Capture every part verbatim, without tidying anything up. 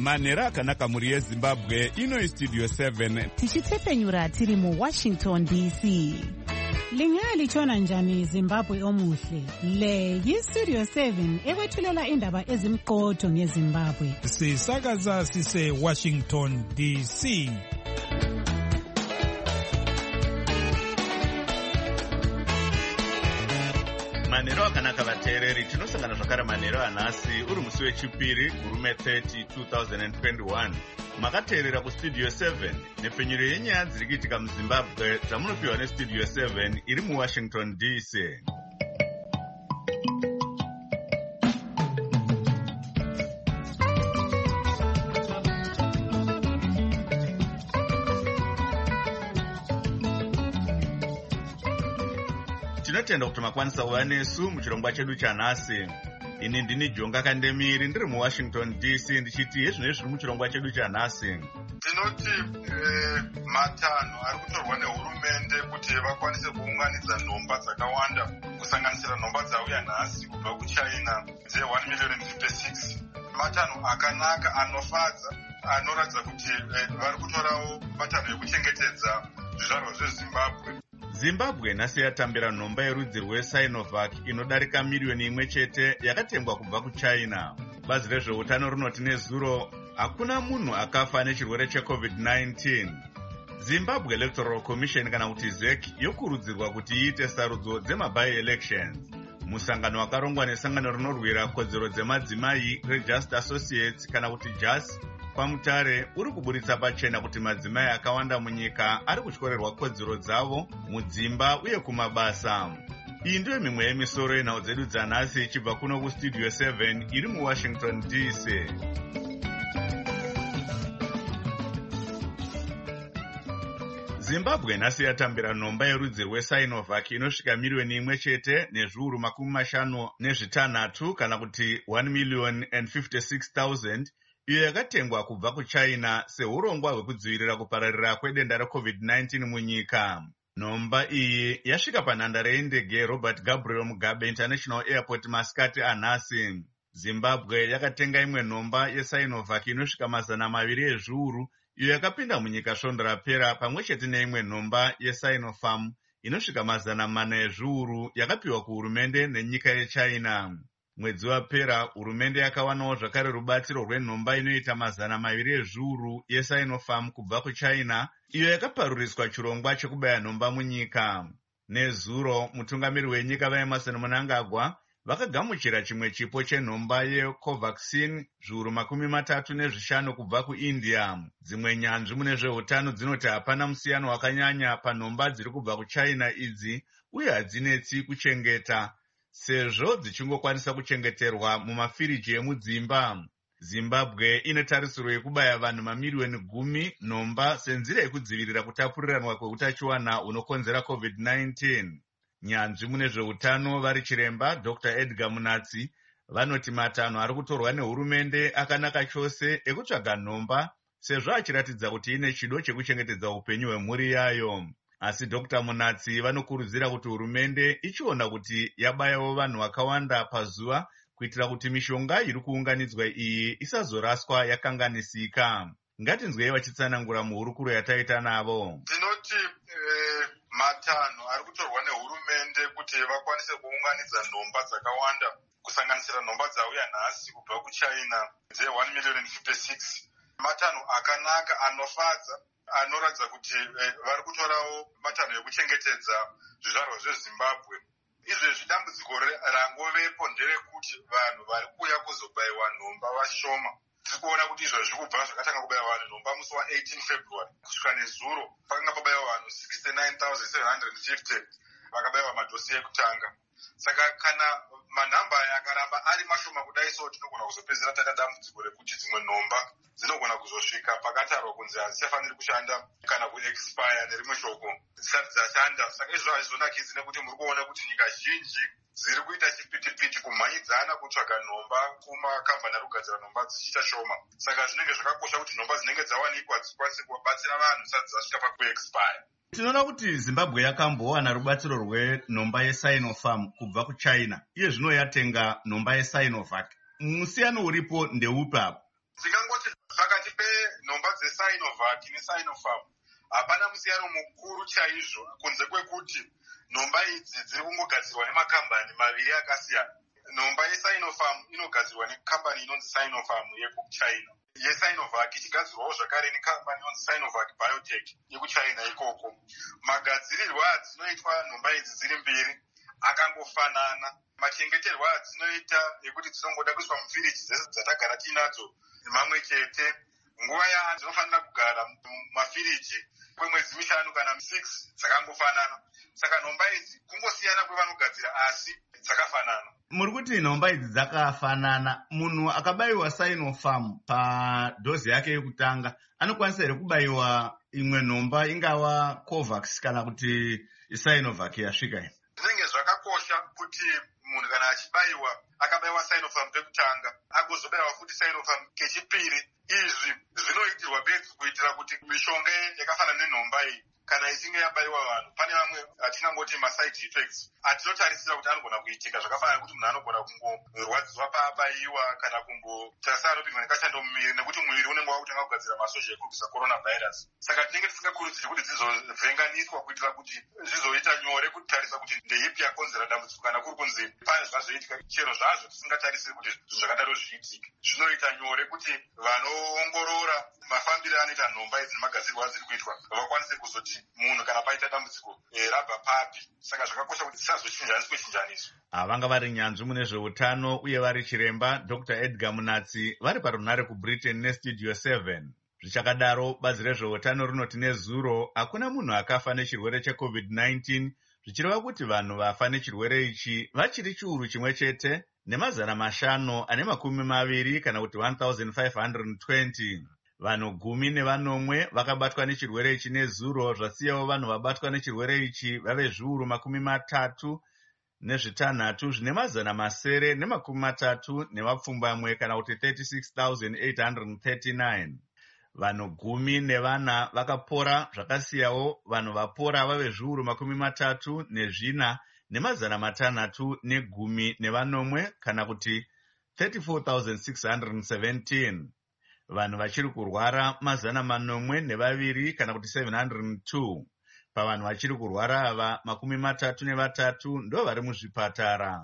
manhero akanaka mhuri yezimbabwe. Ino istudio seven tichitsepenyura tiri muwashington D C. Lingalitshona njani Zimbabwe omuhle? Le yistudio seven ekwethulela indaba ezimqotho ngeZimbabwe. Sisakaza sise Washington D C. Manhero akanaka vateereri, tinosangana zvakare manhero anhasi uri musi wechipiri gurume thirty two thousand twenty-one. Makateerera kustudio seven nepfenyuro yenyaya dziri kuitika muZimbabwe dzamunopiwa nestudio seven iri muWashington D C. Tinotenda kuti makwanisa kuva nesu muchirongwa chedu chanhasi. Ini ndini Jonga Kandemiri ndiri muWashington D C ndichiti hezvino zviri muchirongwa chedu chanhasi. Tinoti eh, matanho ari kutorwa nehurumende kuti vakwanise kuunganidza nhomba dzakawanda kusanganisira nhomba dzauya nhasi kubva kuChina dze one million fifty-six. Matanho akanaka anofadza anoratidza kuti eh, vari kutorawo matanho ekuchengetedza zvizvarwa zveZimbabwe. Zimbabwe nhasi yatambira nhomba yerudzi rweSinovac inodarika miriyoni imwe chete yakatengwa kubva kuChina. Bazi rezveutano rinoti nezuro hakuna munhu akafa nechirwere checovid nineteen. Zimbabwe Electoral Commission kana kuti Z E C yokurudzirwa kuti iite sarudzo dzemabi-elections. Musangano wakarongwa nesangano rinorwira kodzero dzemadzimai reJust Associates kana kuti J A S pamutare uri kuburitsa pachena kuti madzimai akawanda munyika ari kutyorerwa kodzero dzavo mudzimba uye kumabasa. Iyi ndiyo mimwe yemisoro yenhau dzedu dzanhasi ichibva kuno kustudio seven iri muWashington D C. Zimbabwe nhasi yatambira nhomba yerudzi rweSinovac inosvika miriyoni imwe chete nezviuru makumi mashanu nezvitanhatu kana kuti one million and fifty-six thousand iyo yakatengwa kubva kuChina seurongwa hwekudzivirira kupararira kwedenda recovid nineteen munyika. Nhomba iyi yasvika panhandare yendege Robert Gabriel Mugabe International Airport masikati anhasi. Zimbabwe yakatenga imwe nhomba yeSinovac inosvika mazana maviri ezviuru iyo yakapinda munyika svondo rapera pamwe chete neimwe nhomba yeSinopharm inosvika mazana mana ezviuru yakapiwa kuhurumende nenyika yeChina. Mwedzi wapera hurumende yakawanawo zvakare rubatsiro rwenhomba inoita mazana maviri ezviuru yeSinopharm kubva kuChina iyo yakaparuriswa chirongwa chekubaya nhomba munyika. Nezuro mutungamiri wenyika vaEmmerson Mnangagwa vakagamuchira chimwe chipo chenhomba yeCovaxin zviuru makumi matatu nezvishanu kubva kuIndia. Dzimwe nyanzvi mune zveutano dzinoti hapana musiyano wakanyanya panhomba dziri kubva kuChina idzi uye hadzinetsi kuchengeta sezvo dzichingokwanisa kuchengeterwa mumafiriji emudzimba. Zimbabwe ine tarisiro yekubaya vanhu mamiriyoni gumi nhomba senzira yekudzivirira kutapuriranwa kweutachiwana hunokonzera covid nineteen. Nyanzvi mune zveutano vari chiremba Doctor Edgar Munatsi vanoti matanho ari kutorwa nehurumende akanaka chose ekutsvaga nhomba sezvo achiratidza kuti ine chido chekuchengetedza upenyu hwemhuri yayo. Asi Doctor Munatsi vanokurudzira kuti hurumende ichiona kuti yabayawo vanhu vakawanda pazuva kuitira kuti mishonga iri kuunganidzwa iyi isazoraswa yakanganisika. Ngatinzwei vachitsanangura muhurukuro yataita navo. Tinoti eh, matanho ari kutorwa nehurumende kuti vakwanise kuunganidza nhomba dzakawanda kusanganisira nhomba dzauya nhasi kubva kuChina dze one million fifty-six. Matanho akanaka anofadza anoratidza kuti eh, vari kutorawo matanho ekuchengetedza zvizvarwa zveZimbabwe. Izvezvi dambudziko rangovepo nderekuti vanhu vari kuuya kuzobayiwa nhomba vashoma. Tiri kuona kuti izvo zviri kubva zvakatanga kubayiwa vanhu nhomba musi wa-eighteen February kusvika nezuro pakanga pabayiwa vanhu sixty-nine thousand seven hundred fifty vakabayiwa madhosi ekutanga. Saka kana manhamba aya akaramba ari mashoma kudai so tinogona kuzopedzera taita dambudziko rekuti dzimwe nhomba dzinogona kuzosvika pakatarwa kunzi hadzichafaniri kushanda kana kuexpire nerimwe shoko dzisati dzashanda. Saka izvo hazvizonakidzi nekuti muri kuona kuti nyika zhinji dziri kuita chipitipiti kumhanyidzana kutsvaga nhomba kumakambani ari kugadzira nhomba dzichiita shoma. Saka zvinenge zvakakosha kuti nhomba dzinenge dzawanikwa dzikwanise kuvabatsira vanhu zisati dzasvika pakuexpire. Tinoona kuti Zimbabwe yakambowana rubatsiro rwenhomba yeSinopharm kubva kuChina. Iye zvino yatenga nhomba yeSinovac. Musiyano uripo ndeupi apo? Ndingangoti pakati penhomba dzeSinovac neSinopharm hapana musiyano mukuru chaizvo kunze kwekuti nhomba idzi dziri kungogadzirwa nemakambani maviri akasiyana. Nhomba yeSinopharm inogadzirwa nekambani inonzi Sinopharm yekuchina. YeSinovac ichigadzirwawo zvakare nekambani inonzi Sinovac Biotech yekuchina ikoko. Magadzirirwo adzinoitwa nhomba idzi dziri mbiri akangofanana. Machengeterwo adzinoita ekuti dzinongoda kuiswa mufiriji dzese dzatagara tinadzo mamwe chete. Nguva yadzo dzinofanira kugara mumafiriji kwemwedzi mishanu kana six dzakangofanana. Saka nhomba idzi kungosiyana kwevanogadzira asi dzakafanana. Muri kuti nhomba idzi dzakafanana, munhu akabayiwa Sinopharm padhozi yake yekutanga anokwanisa here kubayiwa imwe nhomba ingava Covax kana kuti Sinovac yasvika here? Zvinenge zvakakosha kuti munhu kana achibayiwa akabayiwa Sinopharm pekutanga agozobayiwa futi Sinopharm kechipiri. Izvi zvinoitirwa bedzi kuitira kuti mishonga yakafanana nenhomba iyi kana ichinge yabayiwa vanhu pane vamwe atingangoti maside effects atinotarisira kuti anogona kuitika, zvakafanana kuti munhu anogona kungorwadziwa paabayiwa kana kumbotarisa anopindwa nekashando mumiri nekuti muviri unenge wakutanga kugadzira masoja ekurwisa coronavirus. Saka tinenge tisingakurudziri kuti dzizovhenganiswa kuitira kuti zvizoita nyore kutarisa kuti ndeipi yakonzera dambudziko kana kuri kunzi pane zvazoitika chero zvazvo tisingatarisiri kuti zvinhu zvakadaro zviitike. Zvinoita nyore kuti vanoongorora mafambiro anoita nhomba idzi nemagadzirwo adziri kuitwa vakwanise kuzoti munhu kana paita dambudziko rabva papi. Saka zvakakosha kuti tisazochinjaniswe chinjaniso. Vanga vari nyanzvi mune zveutano uye vari chiremba Doctor Edgar Munatsi vari parunhare kuBritain neStudio seven. Zvichakadaro bazi rezveutano rinoti nezuro hakuna munhu akafa nechirwere checovid nineteen, zvichireva kuti vanhu vafa nechirwere ichi vachiri chiuru chimwe chete nemazana mashanu ane makumi maviri kana kuti one thousand five hundred twenty. Vanhu gumi nevanomwe vakabatwa nechirwere ichi nezuro, zvasiyawo vanhu vabatwa nechirwere ichi vave zviuru makumi matatu nezvitanhatu zvine mazana masere nemakumi matatu nevapfumbamwe kana kuti thirty-six thousand eight hundred thirty-nine. Vanhu gumi nevana vakapora, zvakasiyawo vanhu vapora vave zviuru makumi matatu nezvina nemazana matanhatu negumi nevanomwe kana kuti thirty-four thousand six hundred seventeen. Vanhu vachiri kurwara mazana manomwe nevaviri kana kuti seven hundred two. Pavanhu vachiri kurwara ava makumi matatu nevatatu ndo vari muzvipatara.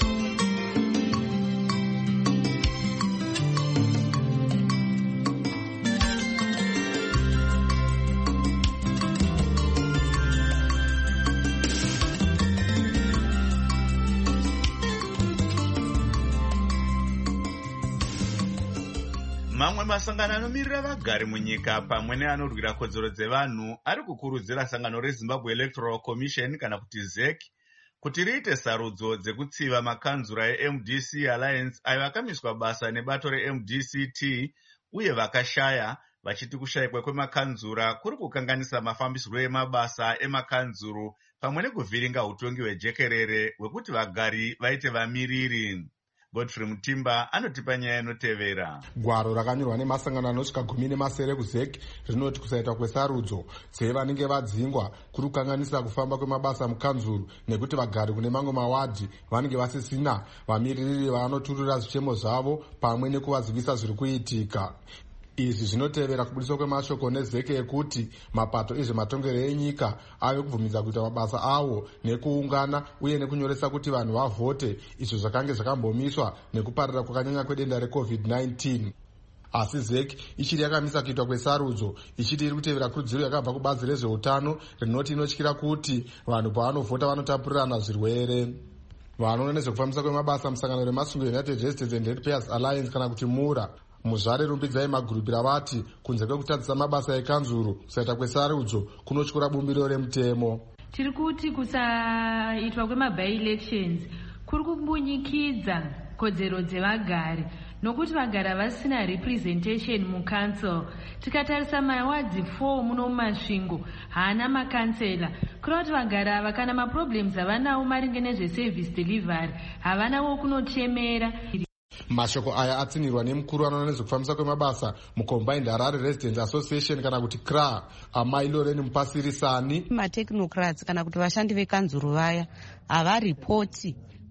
Mamwe masangano anomirira vagari munyika pamwe neanorwira kodzero dzevanhu ari kukurudzira sangano reZimbabwe Electoral Commission kana kuti Z E C kuti riite sarudzo dzekutsiva makanzura eM D C Alliance ayo akamiswa basa nebato reM D C T uye vakashaya, vachiti kushayikwa kwemakanzura kuri kukanganisa mafambisiro emabasa emakanzuru pamwe nekuvhiringa utongi hwejekerere hwekuti vagari vaite vamiriri. Godfrey Mutimba anotipa nyaya inotevera. Gwaro rakanyorwa nemasangano anosvika gumi nemasere kuZ E C rinoti kusaita kwesarudzo dzevanenge vadzingwa kuri kukanganisa kufamba kwemabasa mukanzuru nekuti vagari kune mamwe mawadhi vanenge vasisina vamiriri vanoturira zvichemo zvavo pamwe nekuvazivisa zviri kuitika. Izvi zvinotevera kubudiswa kwemashoko neZ E C ekuti mapato ezvematongero enyika ave kubvumidza kuita mabasa awo nekuungana uye nekunyoresa kuti vanhu vavhote, izvo zvakange zvakambomiswa nekuparira kwakanyanya kwedenda recovid nineteen. Asi Z E C ichiri yakamisa kuitwa kwesarudzo ichiti iri kutevera kurudziro yakabva kubazi rezveutano rinoti inotyira kuti vanhu pavanovhota vanotapurirana zvirwere. Vanoona nezvekufambisa kwemabasa musangano remasungiro United Justice and Ratepayers Alliance kana kuti mura muzvare rumbidzai magurupira vati kunze kwekutadzisa mabasa ekanzuru kusaita kwesarudzo kunotyora bumbiro remutemo. Tiri kuti kusaitwa kwema-by-elections kuri kubunyikidza kodzero dzevagari nokuti vagari havasina representation mucouncil. Tikatarisa mawadzi four muno mumasvingo haana makansela, kureva kuti vagari ava kana maproblems havanawo maringe nezveservice delivery havanawo kunochemera. Mashoko aya atsinirwa nemukuru anoona nezvekufambisa kwemabasa muCombined Harare Residents Association kana kuti C R A, Amai Loreni Mupasirisani. Matechnocrats kana kuti vashandi vekanzuru vaya havaripoti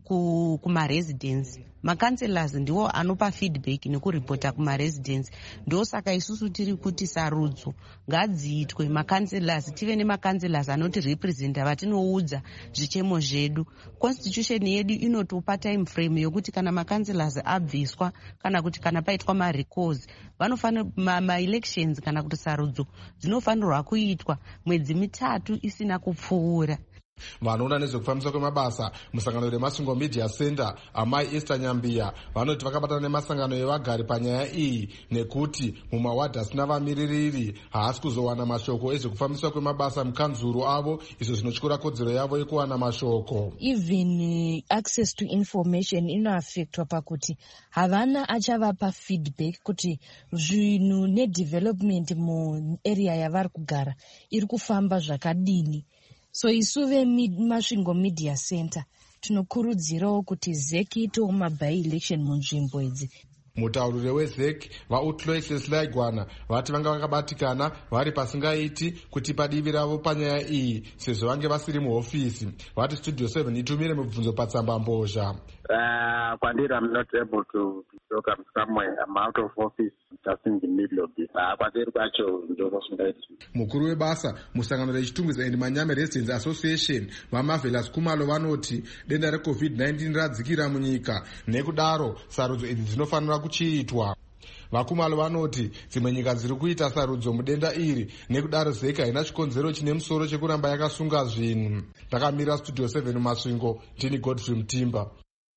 kumaresidence. Makanselas ndiwo anopa feedback nekuripota kumaresidence. Ndo saka isusu tiri kuti sarudzo ngadziitwe makanselas, tive nemakanselas anoti representa vatinoudza zvichemo zvedu. Constitution yedu inotopa time frame yokuti kana makanselas abviswa kana kuti kana paitwa marecalls vanofanira ma-elections ma kana kuti sarudzo dzinofanirwa kuitwa mwedzi mitatu isina kupfuura. Vanoona nezvekufambiswa kwemabasa musangano reMasingo Media Center amai Esther Nyambia vanoti vakabatana nemasangano evagari panyaya iyi nekuti mumawadhi asina vamiririri haasi kuzowana mashoko ezvekufambiswa kwemabasa mukanzuru avo, izvo zvinotyura kodzero yavo yekuwana mashoko. Even uh, access to information inoaffectwa pakuti havana achavapa feedback kuti zvinhu nedevelopment muarea yavari kugara iri kufamba zvakadini. So isuve Masvingo Media Center tinokurudzirawo kuti Z E C itowo maby-election munzvimbo idzi. Mutauriri we Z E C vaUtloy Hlesilaigwana vati vanga vakabatikana vari pasingaiti kuti padivi ravo panyaya iyi sezvo vange vasiri muhofisi. Vati Studio seven itumire mubvunzo patsamba mbozha. Uh, Kwandira, I'm not able to talk. I'm somewhere. I'm out of office just in the middle of this. Uh, Kwandira kwacho ndoko sungaiti. Mukuru webasa musangano rechitungwiza and Manyame Residents Association vaMarvelous Kumalo vanoti denda reCovid nineteen radzikira munyika nekudaro sarudzo idzi dzinofanira kuchiitwa. Vakumalo vanoti dzimwe nyika dziri kuita sarudzo mudenda iri nekudaro Z E C haina chikonzero chine musoro chekuramba yakasunga zvinhu. Takamira Studio seven Masvingo, ndini Godfrey Mutimba.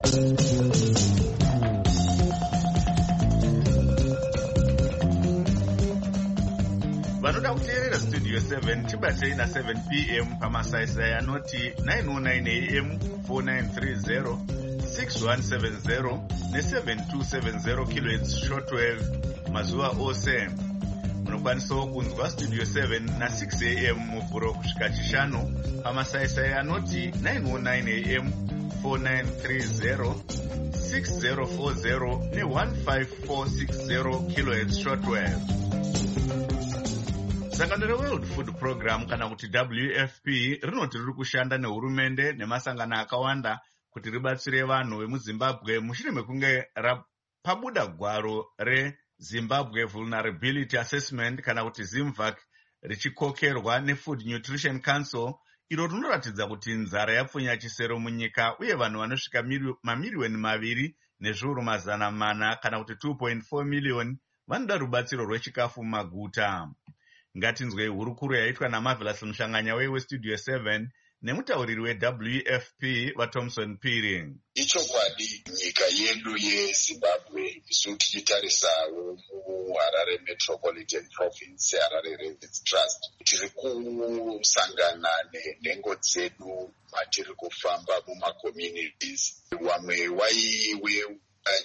Vanoda kuteerera Studio seven chibatei na seven p m pamasaisai anoti nine oh nine a m, four nine three zero, six one seven zero ne seven two seven zero kilohertz shortwave mazuva ose. Munokwanisawo kunzwa Studio seven na six a m muvhuro kusvika chishanu pamasaisai anoti nine oh nine a m, four nine three zero, six zero four zero ne one five four six zero kilohertz shortwave. Sangano reWorld Food Program kana kuti W F P rinoti riri kushanda nehurumende nemasangano akawanda kuti ribatsire vanhu vemuZimbabwe mushure mekunge rapabuda gwaro reZimbabwe Vulnerability Assessment kana kuti ZIMVAC richikokerwa neFood Nutrition Council, iro rinoratidza kuti nzara yapfunya chisero munyika uye vanhu vanosvika mamiliyoni maviri nezviuru mazana mana kana kuti two point four million vanoda rubatsiro rwechikafu mumaguta. Ngatinzwe hurukuru yaitwa naMarvelous Mushanganya weStudio seven nemutauriri weW F P vaThomson Peering. Ichokwadi nyika yedu yeZimbabwe isu tichitarisawo muHarare Metropolitan Province Harare Railways Trust tiri kusangana nenhengo dzedu matiri kufamba mumacommunities. Wamwe waiwe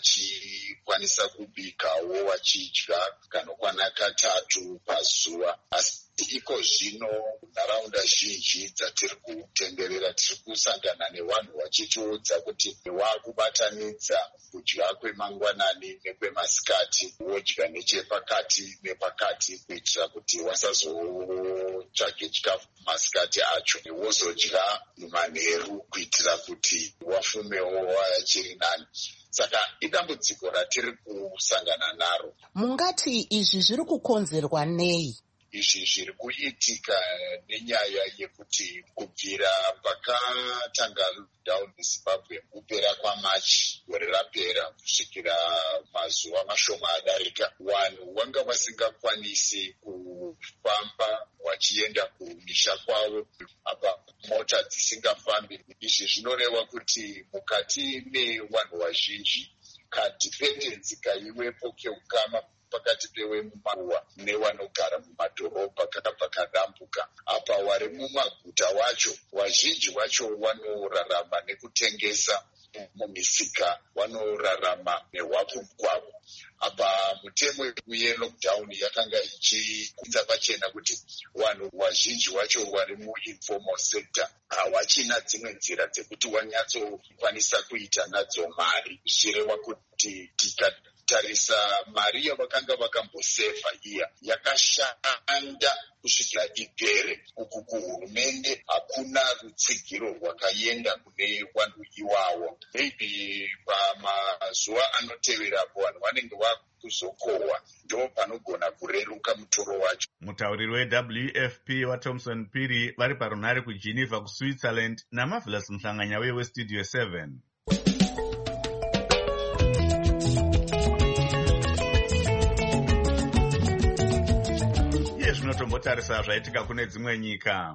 achikwanisa kubikawo wachidya kanokwana katatu pazuva, asi iko zvino nharaunda zhinji dzatiri kutenderera tiri kusangana nevanhu vachitiudza kuti vakubatanidza kudya kwemangwanani nekwemasikati, wodya nechepakati nepakati kuitira kuti wasazotsvake chikafu masikati acho, wozodya mumanheru kuitira kuti wafumewo wachiri nani. Saka idambudziko ratiri kusangana naro. Mungati izvi zviri kukonzerwa nei? Izvi zviri kuitika nenyaya yekuti kubvira pakatanga lockdown muZimbabwe kupera kwaMachi gore rapera kusvikira mazuva mashoma adarika, vanhu vanga vasingakwanisi kufamba vachienda kumisha kwavo, apa mota dzisingafambi. Izvi zvinoreva kuti mukati mevanhu vazhinji kadhipendensi kaiwepo keukama pakati pewemumaruwa nevanogara mumadhorobha kakabva kadambuka. Apa vari mumaguta wacho vazhinji vacho vanorarama nekutengesa mumisika, vanorarama nehwafu kwavo. Apa mutemo yelockdown yakanga ichikunza pachena kuti vanhu vazhinji vacho vari muinformal sector havachina dzimwe nzira dzekuti wanyatsokwanisa kuita nadzo mari, zvichireva kuti kutarisa mari yavakanga vakambosefa iya yakashanda kusvikira ipere. Uku kuhurumende hakuna rutsigiro rwakaenda kune vanhu iwawo. Maybe pamazuva anoteverapo vanhu vanenge vakuzokohwa, ndo panogona kureruka mutoro wacho. Mutauriri we-W F P waThomson Phiri vari parunhare kuGeneva kuSwitzerland naMarvelous Mhlanganya weStudio seven. Iye zvinotombotarisa zvaitika kune dzimwe nyika.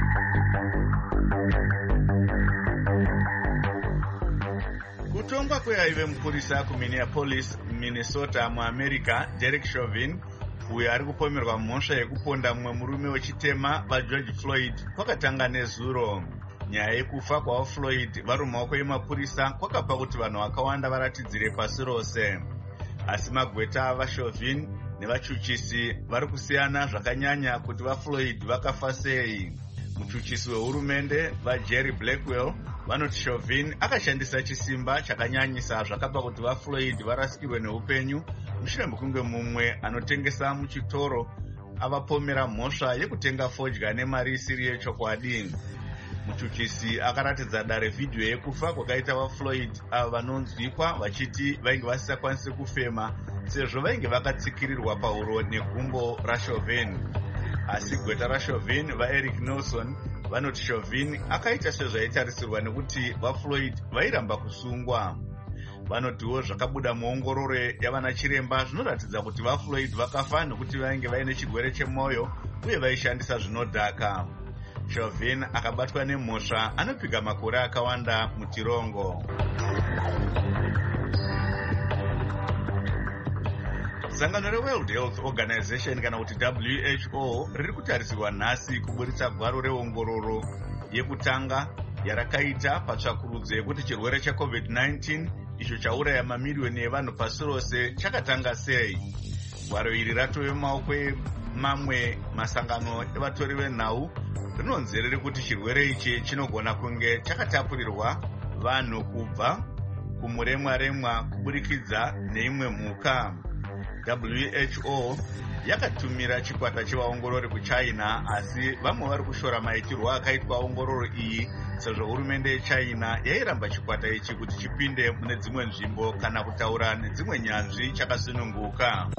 Kutongwa kweaive mupurisa kuMinneapolis, Minnesota muAmerica, Derek Chauvin, uyo ari kupomerwa mhosva yekuponda mumwe murume wechitema vaGeorge Floyd, kwakatanga nezuro. Nyaya yekufa kwavaFloyd vari mumaoko emapurisa kwakapa kuti vanhu vakawanda varatidzire pasi rose. Asi magweta avaChauvin nevachuchisi vari kusiyana zvakanyanya kuti vaFloyd vakafa sei. Muchuchisi wehurumende vaJerry Blackwell vanoti Chauvin akashandisa chisimba chakanyanyisa zvakapa kuti vaFloyd varasikirwe neupenyu mushure mekunge mumwe anotengesa muchitoro avapomera mhosva yekutenga fodya nemari isiri yechokwadi. Muchuchisi akaratidza dare vhidhiyo yekufa kwakaita vaFloyd ava vanonzwikwa vachiti vainge vasisakwanisi kufema sezvo vainge vakatsikirirwa pahuro negumbo raChauvin. Asi gweta raChauvin vaEric Nelson vanoti Chauvin akaita sezvaitarisirwa nekuti vaFloyd vairamba kusungwa. Vanotiwo zvakabuda muongororo yavana chiremba zvinoratidza kuti vaFloyd vakafa nekuti vainge vaine chirwere chemwoyo uye vaishandisa zvinodhaka. Chauvin akabatwa nemhosva anopika makore akawanda mutirongo. Sangano reWorld Health Organization kana kuti W H O riri kutarisirwa nhasi kuburitsa gwaro reongororo yekutanga yarakaita patsvakurudzo yekuti chirwere cheCovid nineteen icho chauraya mamiliyoni evanhu pasi rose chakatanga sei. Gwaro iri ratove mumaoko emamwe masangano evatori venhau rinonzi riri kuti chirwere ichi chinogona kunge chakatapurirwa vanhu kubva kumuremwaremwa kuburikidza neimwe mhuka. W H O yakatumira chikwata chevaongorori kuChina, asi vamwe vari kushora maitirwo akaitwa ongororo iyi sezvo hurumende yeChina yairamba chikwata ichi kuti chipinde mune dzimwe nzvimbo kana kutaura nedzimwe nyanzvi chakasununguka.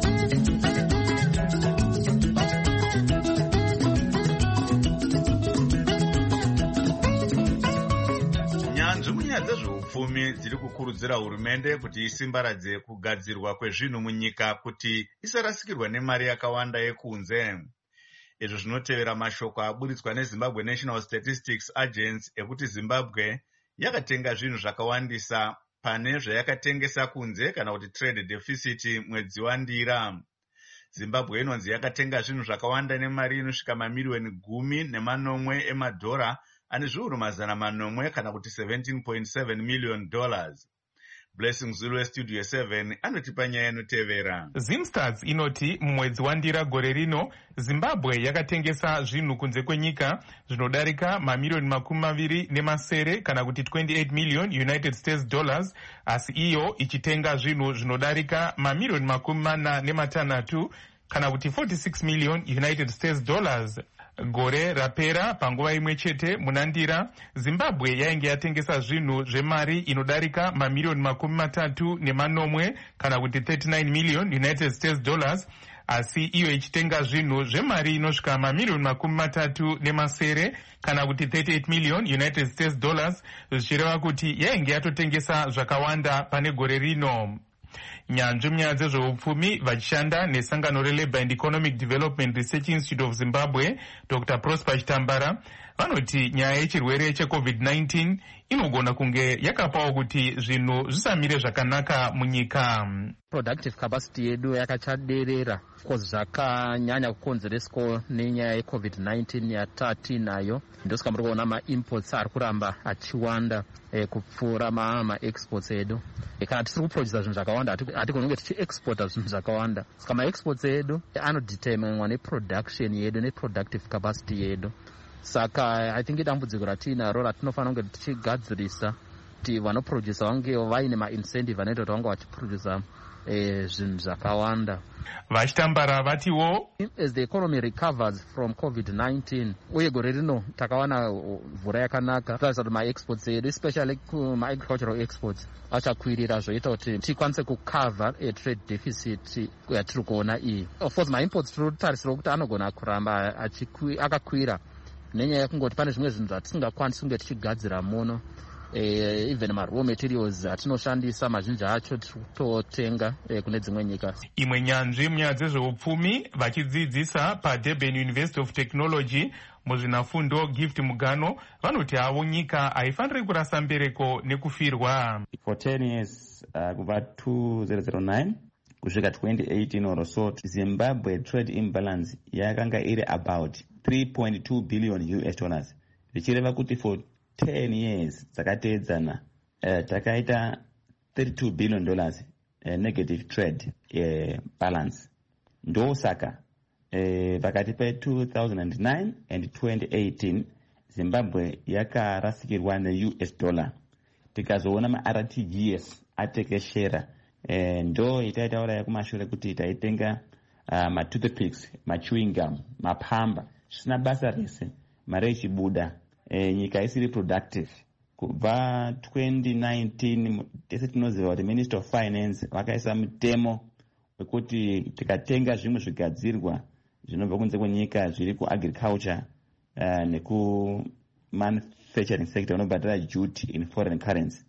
Nyanzvi munyaya dzezveupfumi dziri kukurudzira hurumende kuti isimbaradze kugadzirwa kwezvinhu munyika kuti isarasikirwa nemari yakawanda yekunze. Izvo zvinotevera mashoko aburitswa neZimbabwe National Statistics Agency ekuti Zimbabwe yakatenga zvinhu zvakawandisa pane zvayakatengesa kunze kana kuti trade deficit mwedzi wandira. Zimbabwe inonzi yakatenga zvinhu zvakawanda nemari inosvika mamiliyoni gumi nemanomwe emadhora ane zviuru mazana manomwe kana kuti seventeen point seven million dollars. Blessing Zulu weStudio seven anotipa nyaya inotevera. Zimstats inoti mumwedzi wandira gore rino Zimbabwe yakatengesa zvinhu kunze kwenyika zvinodarika mamiliyoni makumi maviri nemasere kana kuti twenty-eight million United States dollars, asi iyo ichitenga zvinhu zvinodarika mamiliyoni makumi mana nematanhatu kana kuti forty-six million United States dollars. Gore rapera panguva imwe chete munandira Zimbabwe yainge yatengesa zvinhu zvemari inodarika mamiliyoni makumi matatu nemanomwe kana kuti thirty-nine million United States dollars, asi iyo ichitenga zvinhu zvemari inosvika mamiliyoni makumi matatu nemasere kana kuti thirty-eight million United States dollars, zvichireva kuti yainge yatotengesa zvakawanda pane gore rino. Nyanzvi munyaya dzezveupfumi vachishanda nesangano reLabour and Economic Development Research Institute of Zimbabwe, Doctor Prosper Chitambara, vanoti nyaya yechirwere cheCovid nineteen inogona kunge yakapawo kuti zvinhu zvisamire zvakanaka munyika. Productive capacity yedu yakachaderera zvakanyanya kukonzereswa nenyaya yeCovid nineteen yatinayo. Ndosaka muri kuona ma-imports ari kuramba achiwanda eh, kupfuura ma-exports edu. E, kana tisiri kuproducer zvinhu zvakawanda hatigoni kunge tichiexporta zvinhu zvakawanda. Saka ma-exports edu anodeterminwa neproduction yedu neproductive capacity yedu. Saka I think idambudziko ratinaro ratinofanira kunge tichigadzirisa kuti vanoproducer vange vaine ma-incentive vanoita kuti vange vachiproducer eh, zvinhu zvakawanda. Vachitambara vatiwo, as the economy recovers from covid nineteen, uye gore rino takawana mvura yakanaka, taisa kuti ma-exports edu, especially ma-agricultural exports, achakwirira zvoita kuti tikwanise kucover a trade deficit yatiri kuona iyi. Of course, ma-imports tiri kutarisira kuti anogona kuramba akakwira nenyaya yekungoti pane zvimwe zvinhu zvatisingakwanisi kunge tichigadzira muno. Eh, even ma-raw materials atinoshandisa mazhinji acho totenga eh, kune dzimwe nyika. Imwe nyanzvi munyaya dzezveupfumi vachidzidzisa paDurban University of Technology muzvinafundo Gift Mugano vanoti havo nyika haifaniri kurasa mbereko nekufirwa. For ten years uh, kubva two thousand nine kusvika twenty eighteen or so, Zimbabwe trade imbalance yakanga iri about three point two billion U S dollars. Vichireva kuti for ten years dzakateedzana uh, takaita thirty-two billion dollars uh, negative trade uh, balance. Ndosaka uh, pakati pe two thousand nine and twenty eighteen Zimbabwe yakarasikirwa ne-U S dollar. Tikazoona ma-R T G S atekeshera uh, ndo itaitaura yakumashure kuti taitenga uh, ma-toothpicks, ma-chewing gum, mapamba zvisina basa rese, mari ichibuda. E, nyika isiri productive. Kubva twenty nineteen tese tinoziva kuti Minister of Finance vakaisa mutemo wekuti tikatenga zvimwe zvigadzirwa zvinobva kunze kwenyika zviri kuagriculture uh, neku manufacturing sector vanobhadhara duty in foreign currency.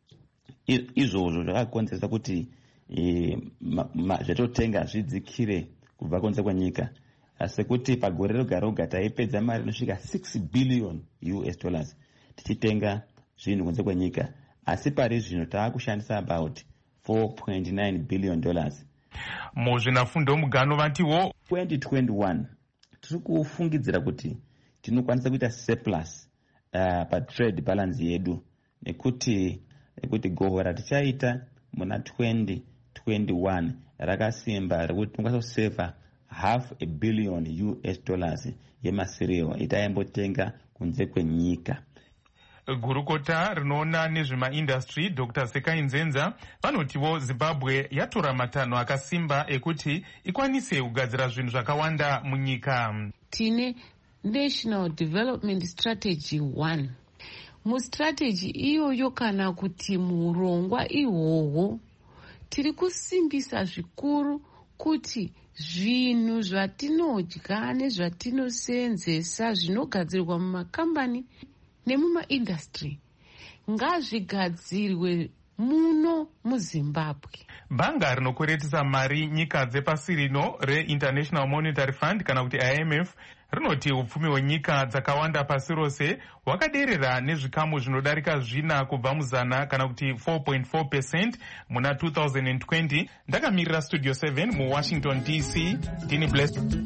Izvozvo zvakakonzeresa kuti e, zvatotenga zvidzikire kubva kunze kwenyika. Sekuti pagore roga roga taipedza mari inosvika six billion U S dollars tichitenga zvinhu kunze kwenyika, asi pari zvino taakushandisa about four point nine billion dollars. Muzvinafundo Mugano vatiwo twenty twenty-one tiri kufungidzira kuti tinokwanisa kuita surplus uh, pa trade balance yedu, nekuti nekuti gohwo ratichaita muna twenty twenty-one rakasimba rekuti tinokwanisa kuseva half a billion U S dollars yemasiriwa itaimbotenga kunze kwenyika. Gurukota rinoona nezvemaindustry Doctor Sekai Nzenza vanotiwo Zimbabwe yatora matanho akasimba ekuti ikwanise kugadzira zvinhu zvakawanda munyika. Tine National Development Strategy one. Mustrategy iyoyo kana kuti murongwa ihwohwo tiri kusimbisa zvikuru kuti zvinhu zvatinodya nezvatinosenzesa zvinogadzirwa mumakambani nemumaindustry ngazvigadzirwe muno muZimbabwe. Bhanga rinokweretesa mari nyika dzepasi rino reInternational Monetary Fund kana kuti I M F rinoti upfumi hwenyika dzakawanda pasi rose hwakaderera nezvikamu zvinodarika zvina kubva muzana kana kuti four point four percent muna two thousand twenty. Ndakamirira Studio seven muWashington D C. Ndini Blessed.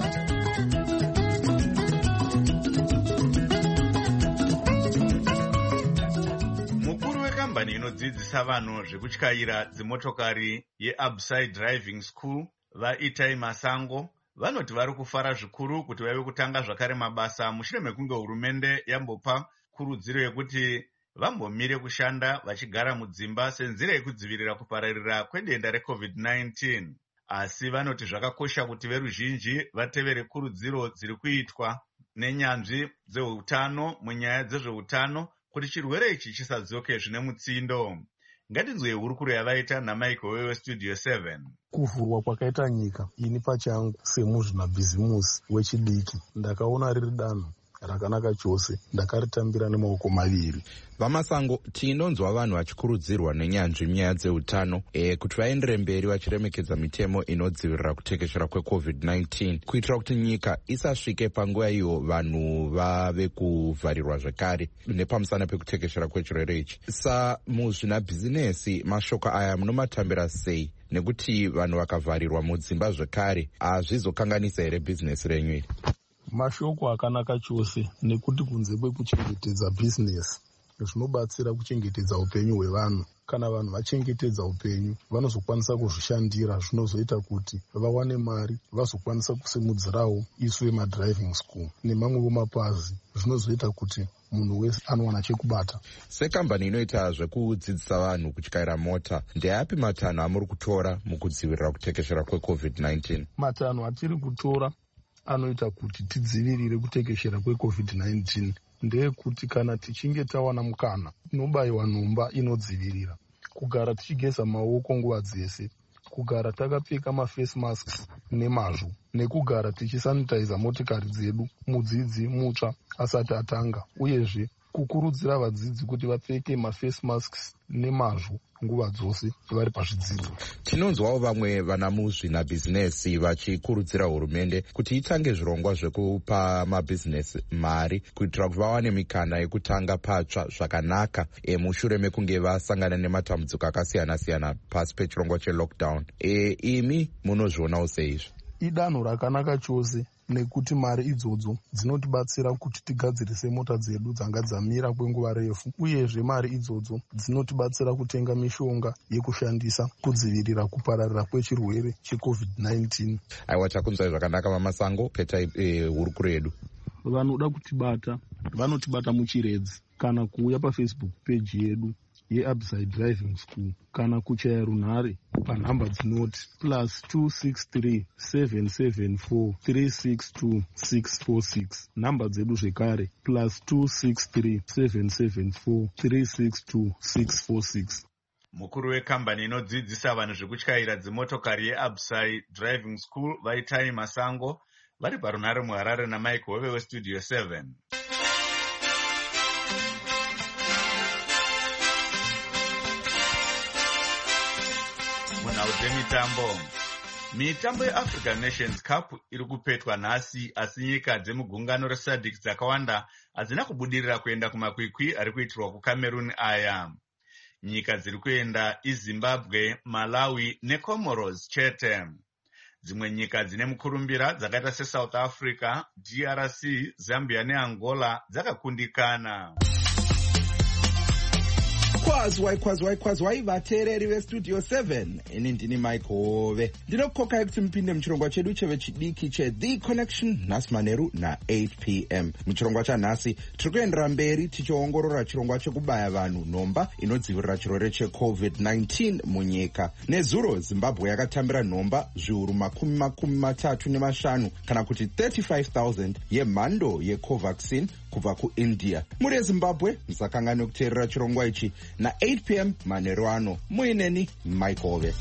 Kambani inodzidzisa vanhu zvekutyaira dzimotokari yeUpside Driving School vaItai Masango vanoti vari kufara zvikuru kuti vave kutanga zvakare mabasa mushure mekunge hurumende yambopa kurudziro yekuti vambomire kushanda vachigara mudzimba senzira yekudzivirira kupararira kwedenda recovid nineteen. Asi vanoti zvakakosha kuti veruzhinji vatevere kurudziro dziri kuitwa nenyanzvi dzeutano munyaya dzezveutano kuti chirwere ichi chisadzoke zvine mutsindo. Ngatinzwe hurukuro yavaita naMichael wewe Studio seven. Kuvhurwa kwakaita nyika ini pachangu semuzvinabhizimusi wechidiki ndakaona riri danho rakanaka chose, ndakaritambira nemaoko maviri. Vamasango, tinonzwa vanhu vachikurudzirwa nenyanzvi nyaya dzeutano e, kuti vaendere mberi vachiremekedza mitemo inodzivirira kutekeshera kwecovid nineteen kuitira kuti nyika isasvike panguva iyo vanhu vave kuvharirwa zvekare nepamusana pekutekeshera kwechirwere ichi. Sa muzvinabhizinesi mashoko aya munomatambira sei, nekuti vanhu vakavharirwa mudzimba zvekare hazvizokanganisa here bhizinesi renyu iri? Mashoko akanaka chose, nekuti kunze kwekuchengetedza bhizinesi zvinobatsira kuchengetedza upenyu hwevanhu. Kana vanhu vachengetedza upenyu vanozokwanisa kuzvishandira, zvinozoita kuti vawane mari vazokwanisa kusimudzirawo isu vemadriving school nemamwewo mapazi, zvinozoita kuti munhu wese anowana chekubata. Sekambani inoita zvekudzidzisa vanhu kutyaira mota, ndeapi matanho amuri kutora mukudzivirira kutekeshera kwecovid nineteen? Matanho atiri kutora anoita kuti tidzivirire kutekeshera kwecovid nineteen ndeyekuti kana tichinge tawana mukana tinobayiwa nhomba inodzivirira, kugara tichigeza maoko nguva dzese, kugara takapfeka mafase masks nemazvo, nekugara tichisanitiza motikari dzedu mudzidzi mutsva asati atanga, uyezve kukurudzira vadzidzi kuti vapfeke mafase masks nemazvo nguva dzose vari pazvidzidzo. Tinonzwawo vamwe vana muzvinabhizinesi vachikurudzira hurumende kuti itange zvirongwa zvekupa mabhizinesi mari kuitira kuti vawane mikana yekutanga patsva zvakanaka e, mushure mekunge vasangana nematambudziko akasiyana-siyana pasi pechirongwa chelockdown. E, imi munozvionawo seizvi? Idanho rakanaka chose, nekuti mari idzodzo dzinotibatsira kuti tigadzirise mota dzedu dzanga dzamira kwenguva refu, uyezve mari idzodzo dzinotibatsira kutenga mishonga yekushandisa kudzivirira kupararira kwechirwere checovid nineteen. Aiwa, takunzwai zvakanaka Mamasango, petai e, hurukuro yedu. Vanoda kutibata vanotibata muchiredzi kana kuuya pafacebook page yedu yeUpside Driving School kana kuchaya runhare panhamba dzinoti plus two six three seven seven four three six two six four six, nhamba dzedu zvekare plus two six three seven seven four three six two six four six. Mukuru wekambani inodzidzisa vanhu zvekutyaira dzimotokari yeUpside Driving School vaitai Masango vari parunhare muHarare naMike Hove westudio seven. Munhau dzemitambo. Mitambo yeAfrican Nations Cup iri kupetwa nhasi, asi nyika dzemugungano reSADC dzakawanda hadzina kubudirira kuenda kumakwikwi ari kuitirwa kuCameroon aya. Nyika dziri kuenda iZimbabwe, Malawi neComoros chete. Dzimwe nyika dzine mukurumbira dzakaita seSouth Africa, D R C, Zambia neAngola dzakakundikana. Kwazwai kwazwai kwazwai vateereri vestudio seven, ini ndini Mike Hove. Ndinokokai kuti mupinde muchirongwa chedu chevechidiki cheThe Connection nhasi manheru na-eight p m. Muchirongwa chanhasi tiri kuendera mberi tichiongorora chirongwa chekubaya vanhu nhomba inodzivirira chirwere checovid nineteen munyika. Nezuro Zimbabwe yakatambira nhomba zviuru makumi makumi matatu nemashanu kana kuti thirty-five thousand yemhando yeCovaxin kubva kuIndia. Muri eZimbabwe musakangane kuteerera chirongwa ichi na-eight p m manheru ano. Muineni Mike Hove.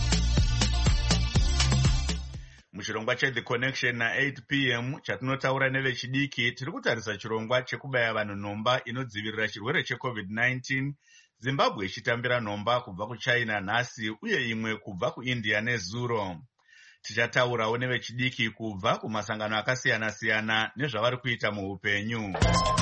Muchirongwa cheThe Connection na-eight p m chatinotaura nevechidiki tiri kutarisa chirongwa chekubaya vanhu nhomba inodzivirira chirwere checovid nineteen, Zimbabwe ichitambira nhomba kubva kuChina nhasi uye imwe kubva kuIndia nezuro. Tichataurawo nevechidiki kubva kumasangano akasiyana-siyana nezvavari kuita muupenyu.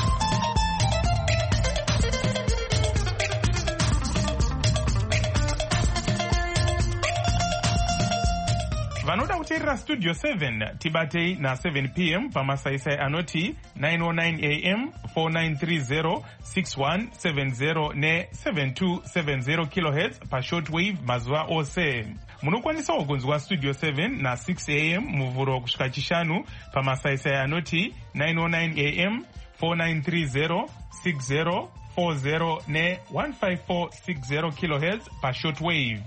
Vanoda kuteerera studio seven tibatei na seven p m pamasaisai anoti nine oh nine a m four nine three zero six one seven zero ne seven two seven zero kilohertz pashortwave mazuva ose. Munokwanisawo kunzwa studio seven na six a m muvhuro kusvika chishanu pamasaisai anoti nine oh nine a m four nine three zero six zero four zero ne one five four six zero kilohertz pashortwave.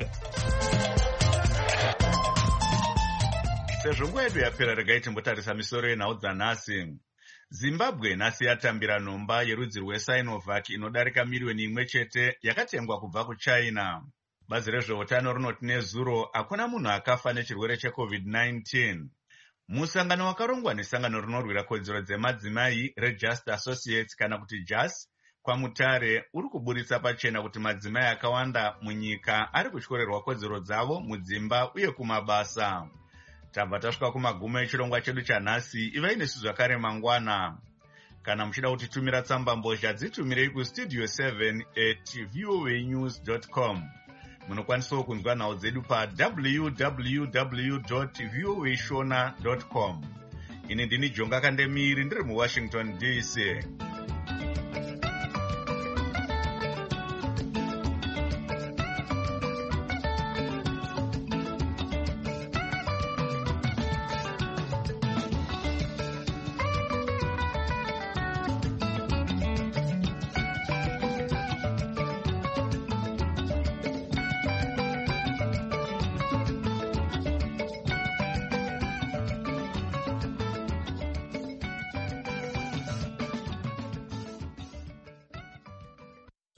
Sezvo nguva yedu yapera, regai timbotarisa misoro yenhau dzanhasi. Zimbabwe nhasi yatambira nhomba yerudzi rweSinovac inodarika miriyoni imwe chete yakatengwa kubva kuChina. Bazi rezveutano rinoti nezuro hakuna munhu akafa nechirwere checovid nineteen. Musangano wakarongwa nesangano rinorwira kodzero dzemadzimai reJust Associates kana kuti J A S kwaMutare uri kuburitsa pachena kuti madzimai akawanda munyika ari kutyorerwa kodzero dzavo mudzimba uye kumabasa. Tabva tasvika kumagumo echirongwa chedu chanhasi. Ivai nesu zvakare mangwana. Kana muchida kutitumira tsamba mbozha dzitumirei kustudio seven at voanews dot com. Munokwanisawo kunzwa nhau dzedu pa w w w dot voa shona dot com. Ini ndini Jonga Kandemiri ndiri muWashington D C.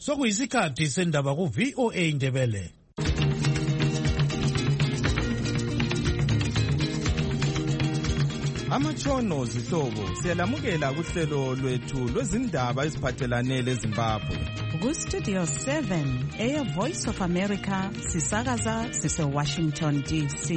sokuyisikhathi sendaba ku-V O A Ndebele. Amatshono zihlobo siyalamukela kuhlelo lwethu lwezindaba eziphathelane leZimbabwe. Ku-Studio seven, Air Voice of America, sisakaza sise-Washington D C.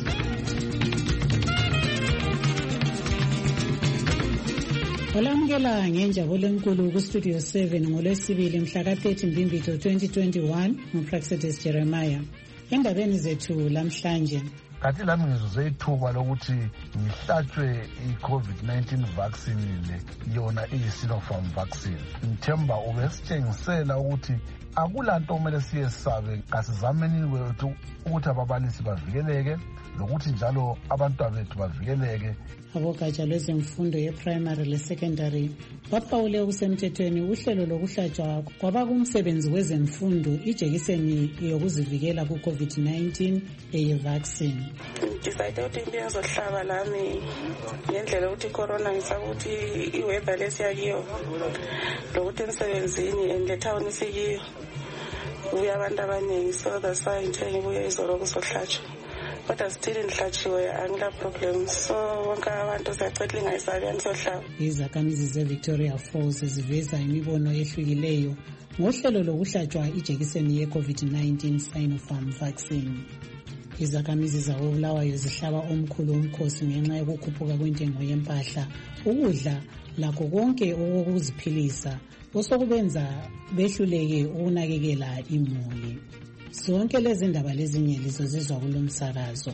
Olamukela ngenjabulo enkulu ku-Studio seven ngolwesibili mhla ka-thirty Mbimbitho twenty twenty-one nguPraxedis Jeremiah. Endabeni zethu lamhlanje, kathi lami ngizuze ithuba lokuthi ngihlatshwe i-COVID nineteen vaccine le yona iyi-Sinopharm vaccine. Ngithemba ubesitshengisela ukuthi akulanto kumele siyesabe, kasizameni kwethu ukuthi ababalisi bavikeleke lokuthi njalo abantwana bethu bavikeleke. Abogatsha lwezemfundo ye-primary le-secondary baphawule okusemthethweni uhlelo lokuhlatshwa kwabakumsebenzi wezemfundo ijekiseni yokuzivikela ku-COVID nineteen eye-vaccine. Decide ukuthi impiya ngizohlaba lami ngendlela ukuthi i-corona ngisakuthi i-weather lesiyakiyo lokuthi emsebenzini and le-town isikiyo kubuya abantu abaningi, so that's why ngithe ngibuye izolo kuzohlatshwa. Kodwa still ndihlatshiwe angila problem, so wonke abantu siyacela ingayisabi angizohlaba. Izakhamizi ze-Victoria Falls ziveza imibono ehlukileyo ngohlelo lokuhlatshwa ijekiseni ye-COVID nineteen Sinopharm vaccine. Izakhamizi zakoBulawayo zihlaba omkhulu umkhosi ngenxa yokukhuphuka kwentengo yempahla, ukudla lakho konke okokuziphilisa osokubenza behluleke ukunakekela imuli. Zonke lezi ndaba lezinye lizozizwa kulomsakazo.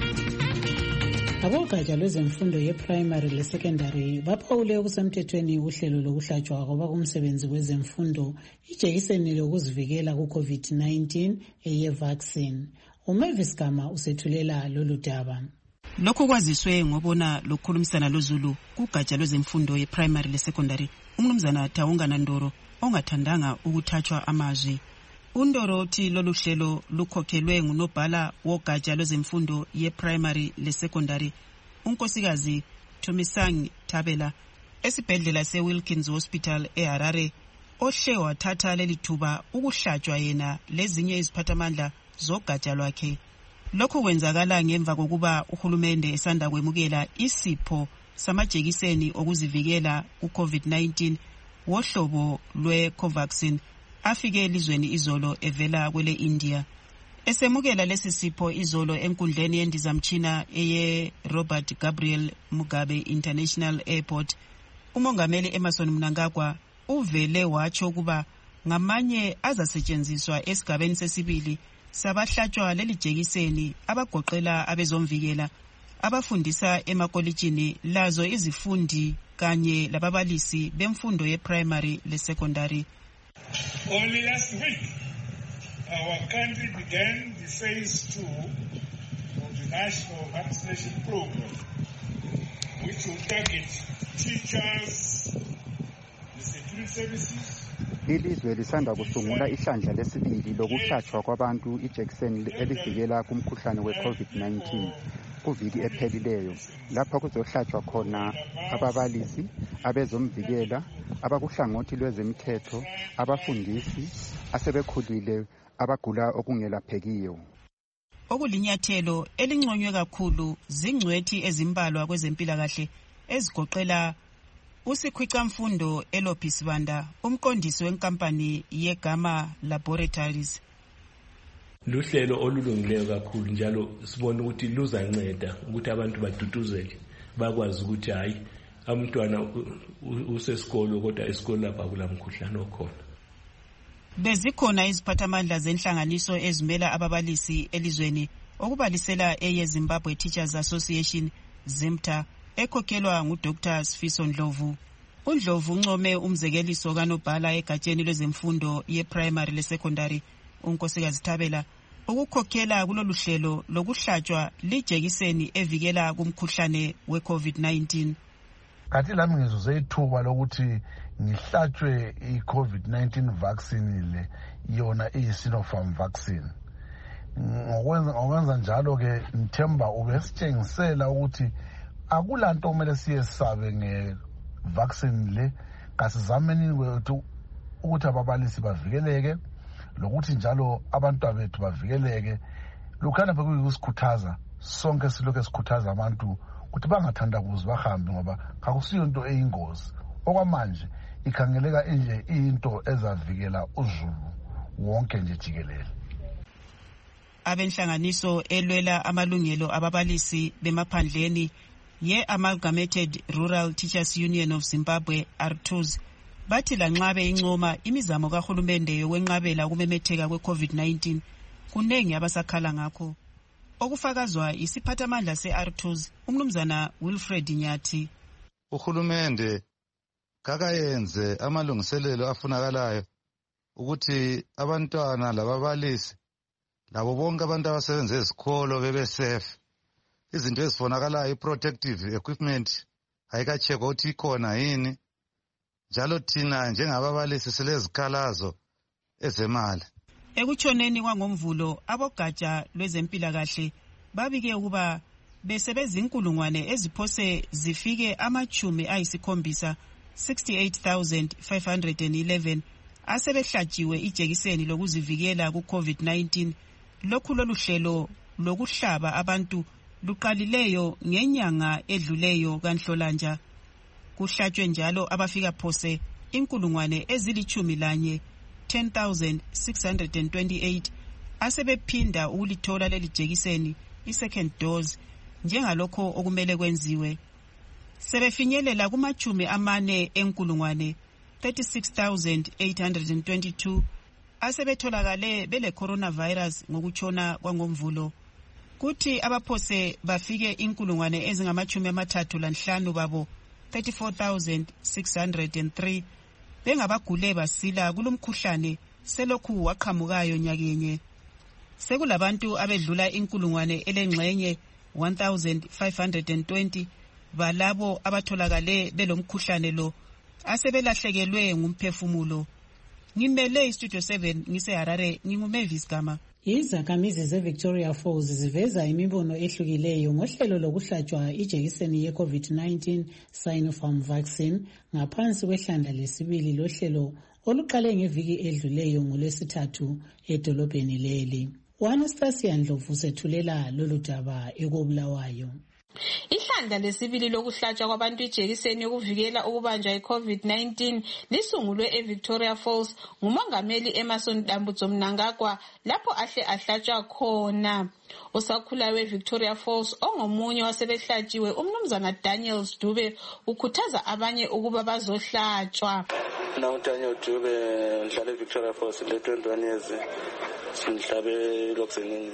Abogatsha lwezemfundo ye-primary le-secondary baphawule okusemthethweni uhlelo lokuhlatshwa kwabakumsebenzi wezemfundo ijekiseni lokuzivikela ku-COVID nineteen eye-vaccine. uMavis Gama usethulela lolu daba. Lokho kwaziswe ngobona lokukhulumisana loZulu kugatsha lwezemfundo ye-primary le-secondary umnumzana Tawungana Ndoro ongathandanga ukuthathwa amazwi. uNdoro uthi lolu hlelo lukhokhelwe ngunobhala wogatsha lwezemfundo ye-primary le-secondary unkosikazi Thomisang Tabela esibhedlela se-Wilkins Hospital eHarare, ohle wathatha leli thuba ukuhlatshwa yena lezinye iziphathamandla zogatsha lwakhe. Lokhu kwenzakala ngemva kokuba uhulumende esanda kwemukela isipho samajekiseni okuzivikela ku-COVID nineteen wohlobo lwe-Covaxin afike elizweni izolo evela kwele India. Esemukela lesi sipho izolo enkundleni yendizamtshina eye Robert Gabriel Mugabe International Airport, umongameli Emerson Mnangagwa uvele watsho kuba ngamanye azasetshenziswa esigabeni sesibili sabahlatshwa leli jekiseni abagoqela abezomvikela abafundisa emakolitshini lazo izifundi kanye lababalisi bemfundo ye-primary le-secondary. Only last week, our country began the phase two of the national vaccination program, which will target teachers, the security services. Ilizwe lisanda kusungula ihlandla lesibili lokuhlatshwa kwabantu ijekiseni elivikela kumkhuhlane we-COVID nineteen kuviki ephelileyo, lapha kuzohlatshwa khona ababalisi, abezomvikela, abakuhlangothi lwezemthetho, abafundisi, asebekhulile, abagula okungelaphekiyo. Okulinyathelo elinconywe kakhulu zingcwethi ezimbalwa kwezempilakahle ezigoqela usikhwicamfundo Elopis Banda, umqondisi wenkampani yeGama Laboratories. Luhlelo olulungileyo kakhulu njalo sibona ukuthi luzanceda ukuthi abantu baduduzeke bakwazi ukuthi hayi umntwana usesikolo kodwa esikolo lapha kulamkhuhlane okhona. Bezikhona iziphathamandla zenhlanganiso ezimela ababalisi elizweni okubalisela eyeZimbabwe Teachers Association ZIMTA ekhokhelwa nguDr Sifiso Ndlovu. uNdlovu uncome umzekeliso kanobhala egatsheni lwezemfundo ye-primary le-secondary unkosikazi Tabela ukukhokhela kulolu hlelo lokuhlatshwa lijekiseni evikela kumkhuhlane we-COVID nineteen. Kathi lami ngizuze ithuba lokuthi ngihlatshwe i-COVID nineteen vaccine le yona iyi-Sinopharm vaccine. Ngokwenza ngokwenza njalo ke ngithemba ubesitshengisela ukuthi akulanto kumele siyesabe nge vaccine le, kasizameni kwethu ukuthi ababalisi bavikeleke lokuthi njalo abantwana bethu bavikeleke. Lokhana bekuyikusikhuthaza sonke silokho esikhuthaza abantu ukuthi bangathanda kuze bahambe ngoba akusiyo into eyingozi. Okwamanje ikhangeleka nje into ezavikela uzulu wonke nje jikelele. Abenhlanganiso elwela amalungelo ababalisi bemaphandleni ye-Amalgamated Rural Teachers Union of Zimbabwe A R T U Z bathi lanxa beyincoma imizamo kahulumende yokwenqabela ukumemetheka kwe-COVID nineteen kunengi abasakhala ngakho. Okufakazwa isiphathamandla se-A R T U Z umnumzana Wilfred Nyathi. Uhulumende kakayenze amalungiselelo afunakalayo ukuthi abantwana lababalisi labo bonke abantu abasebenza ezikolo bebe safe. Izinto ezifonakalayo i-protective equipment ayikachekwa ukuthi ikhona yini. Njalo thina njengababalisi silezikhalazo ezemali. Ekutshoneni kwangomvulo abogatsha lwezempilakahle babike ukuba besebezinkulungwane eziphose zifike amachumi ayisikhombisa sixty-eight thousand five hundred eleven asebehlatshiwe ijekiseni lokuzivikela ku-COVID nineteen. Lokhu loluhlelo lokuhlaba abantu luqalileyo ngenyanga edluleyo kaNhlolanja. Kuhlatshwe njalo abafika phose inkulungwane ezilichumi lanye ten thousand six hundred twenty-eight asebephinda ukulithola leli jekiseni i-second dose njengalokho okumele kwenziwe. Sebefinyelela kumachumi amane enkulungwane thirty-six thousand eight hundred twenty-two asebetholakale bele coronavirus ngokutshona kwangomvulo. Kuthi abaphose bafike inkulungwane ezingamachumi amathathu lanhlanu babo thirty-four thousand six hundred three bengabagule basila kulomkhuhlane selokhu waqhamukayo nyakenye. Sekulabantu abedlula inkulungwane elengxenye one thousand five hundred twenty balabo abatholakale belomkhuhlane lo asebelahlekelwe ngumphefumulo. Ngimele iStudio seven ngiseHarare nginguMavis Gama. Izakhamizi ze-Victoria Falls ziveza imibono ehlukileyo ngohlelo lokuhlatshwa ijekiseni ye-COVID nineteen Sinopharm vaccine ngaphansi kwehlandla lesibili lohlelo oluqale ngeviki edluleyo ngolwesithathu edolobheni leli. U-Anastasia Ndlovu sethulela lolu daba ekobulawayo. Ihlandla lesibili lokuhlatshwa kwabantu ijekiseni yokuvikela ukubanjwa i-COVID nineteen lisungulwe eVictoria Falls ngumongameli Emmerson Dambudzo Mnangagwa lapho ahle ahlatshwa khona. Usakhula weVictoria Falls ongomunye wasebehlatshiwe umnumzana Daniel Dube ukhuthaza abanye ukuba bazohlatshwa. Now Daniel Dube ngihlala eVictoria Falls le twenty-one years sinhlabe lokuzeni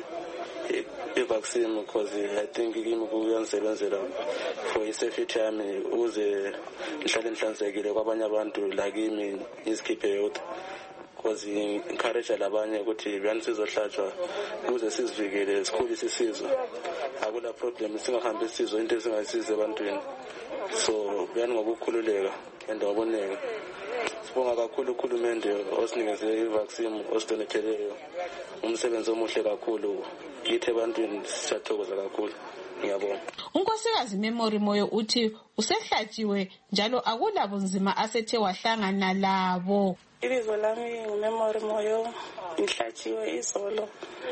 i-vaccine because I think kimi kuyanisebenzela for i-safety yami ukuze ngihlale nhlanzekile kwabanye abantu la kimi ngisikhiphe youth because encourage labanye ukuthi bani sizohlatshwa ukuze sizivikele sikhulise isizwe. Akula problem singahambi isizwe into ezingasize ebantwini, so bani ngokukhululeka and ngoboneka. Sibonga kakhulu ukhulumende osinikeze i-vaccine ositholetheleyo. Umsebenzi omuhle kakhulu kithi ebantwini siyathokoza kakhulu. Ngiyabonga. Unkosikazi Memory Moyo uthi usehlatshiwe njalo akulabunzima asethe wahlangana labo. Ibizo lami nguMemory Moyo, ngihlatshiwe izolo.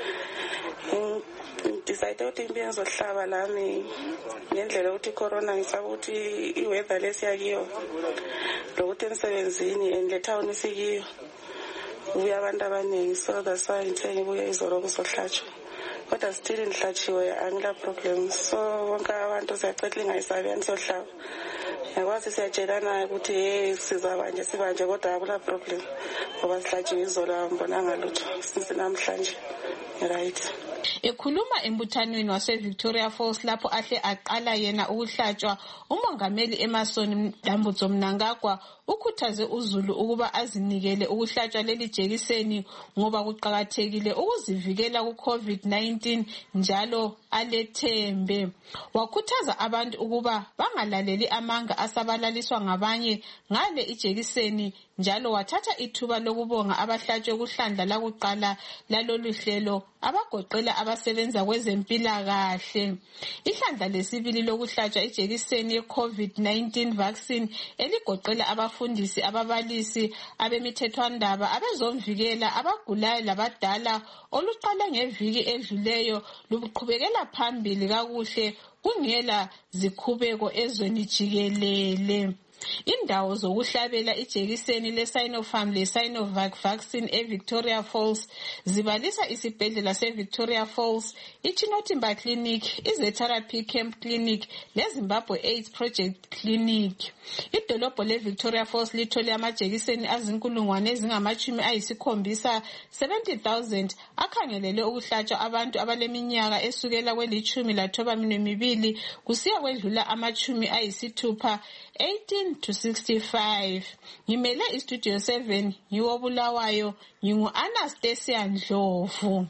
Ngidecide ukuthi impilo ngizohlaba lami ngendlela ukuthi corona ngisaba ukuthi iweather lesiyakiyo lokuthi emsebenzini and le town isikiyo ubuya abantu abaningi, so that's why ngithe ngibuye izolo kuzohlatshwa. Kodwa still ngihlatshiwe angila problem, so wonke abantu siyacela ingayisabi siyohlaba. Yakwazi siyatshelana ukuthi hey sizaba nje sibanje kodwa akula problem ngoba sihlatshiwe izolo ngibonanga lutho since namhlanje. Right. Ekhuluma embuthanweni wase-Victoria Falls lapho ahle aqala yena ukuhlatshwa, umongameli Emmerson Dambudzo Mnangagwa ukhuthaze uzulu ukuba azinikele ukuhlatshwa leli jekiseni ngoba kuqakathekile ukuzivikela ku-COVID nineteen njalo alethembe. Wakhuthaza abantu ukuba bangalaleli amanga asabalaliswa ngabanye ngale ijekiseni njalo wathatha ithuba lokubonga abahlatshwe kuhlandla lakuqala lalolu hlelo abagoqela egoqela abasebenza kwezempilakahle. Ihlandla lesibili lokuhlatshwa ijekiseni ye-COVID nineteen vaccine eligoqela abafundisi, ababalisi, abemithethwandaba, abezomvikela, abagulayo labadala oluqala ngeviki edluleyo luqhubekela phambili kakuhle kungela zikhubeko ezweni jikelele. Indawo zokuhlabela ijekiseni le-Sinopharm le-Sinovac vaccine e-Victoria Falls zibalisa isibhedlela se-Victoria Falls, iChinotimba Clinic, iZetherapy Camp Clinic leZimbabwe AIDS Project Clinic. Idolobho le-Victoria Falls lithole amajekiseni azinkulungwane ezingamachumi ayisikhombisa seventy thousand akhangelele ukuhlatshwa abantu abaleminyaka esukela kwelitshumi lathoba mibili kusiya kwedlula amachumi ayisithupha eighteen to sixty-five. Ngimele iStudio seven ngiwo Bulawayo, ngingu-Anastasia Ndlovu.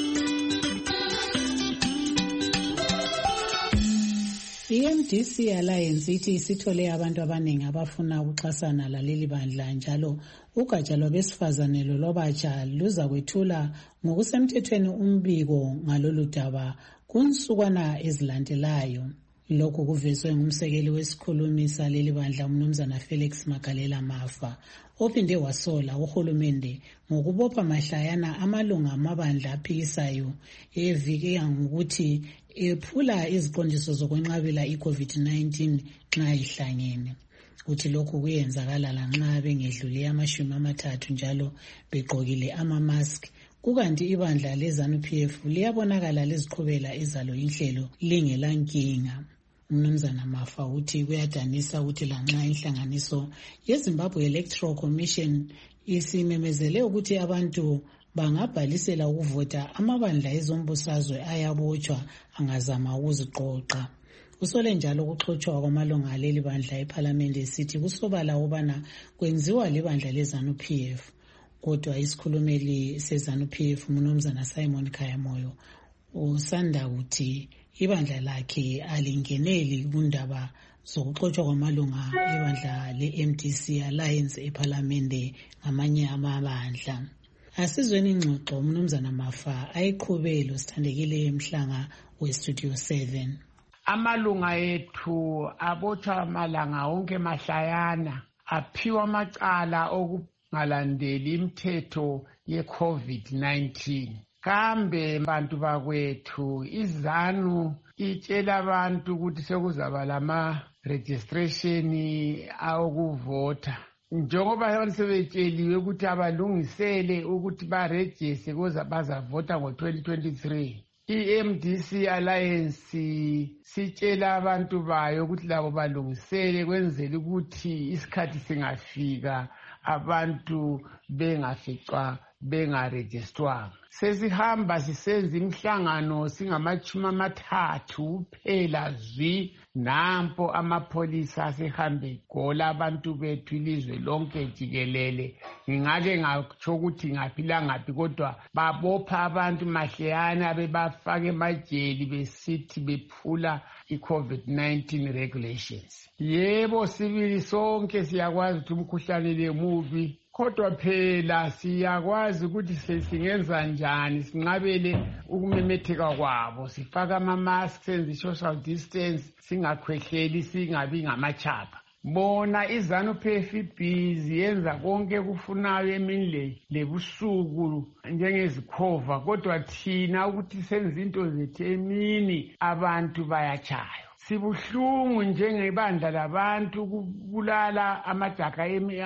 I-M D C Alliance ithi isithole abantu abaningi abafuna ukuxhasana laleli bandla, njalo ugatsha lwabesifazane lolwabatsha luza kwethula ngokusemthethweni umbiko ngalolu daba kunsukwana ezilandelayo. Lokhu kuvezwe ngumsekeli wesikhulumi saleli bandla uMnumzana Felix Magalela Mafa, ophinde wasola uhulumende ngokubopha mahlayana amalunga amabandla aphikisayo evike ngokuthi ephula iziqondiso zokwenqabela i-COVID nineteen nxa ihlangene. Uthi lokhu kuyenzakala lanxa bengedlule amashumi amathathu njalo begqokile ama-mask. Kukanti ibandla le-ZANU P F liyabonakala liziqhubela ezalo inhlelo lingelankinga. Umnumzana Mafa uthi kuyadanisa ukuthi lanxa inhlanganiso yeZimbabwe Electoral Commission isimemezele ukuthi abantu bangabhalisela ukuvota, amabandla ezombusazwe ayabotshwa angazama ukuziqoqa. Usole njalo ukuxotshwa kwamalunga aleli bandla ePhalamende esithi kusobala ubana kwenziwa libandla le-ZANU P F. Kodwa isikhulumeli se-ZANU P F uMnumzana Simon Khayamoyo usanda kuthi ibandla lakhe alingeneli kundaba zokuxotshwa kwamalunga ebandla le-M D C Alliance ePhalamende ngamanye amabandla. Asizweni ingxoxo uMnumzana Mafa ayiqhubelo sithandekile emhlanga weStudio seven. Amalunga ethu abotshwa amalanga onke mahlayana, aphiwa amacala okungalandeli imithetho ye-COVID nineteen. Kambe bantu bakwethu iZANU itshela abantu ukuthi sekuzaba lama registration awokuvota. Njengoba abantu sebetsheliwe ukuthi abalungisele ukuthi barejiste kuze bazavota ngo-twenty twenty-three. I-M D C Alliance sitshela abantu bayo ukuthi labo balungisele kwenzele ukuthi isikhathi singafika abantu bengaficwa bengarejistwanga. Sesihamba sisenza imihlangano singamachumi amathathu kuphela zwi, nampo amapholisa asehambe gola abantu bethu ilizwe lonke jikelele. Ngingake ngatsho ukuthi ngaphi langaphi kodwa babopha abantu mahleyana bebafaka emajeli besithi bephula i-COVID nineteen regulations. Yebo, sibili sonke siyakwazi ukuthi umkhuhlane le mubi, kodwa phela siyakwazi ukuthi sesingenza njani sinqabele ukumemetheka kwabo. Sifaka ama-mask, senze social distance, singakhwehleli, singabi ngamachapha. Bona iZANU P F ibhizi yenza konke kufunayo emini lebusuku njengezikhova, kodwa thina ukuthi senze into zethu emini abantu bayachaya. Sibuhlungu njengebandla labantu kubulala amadaka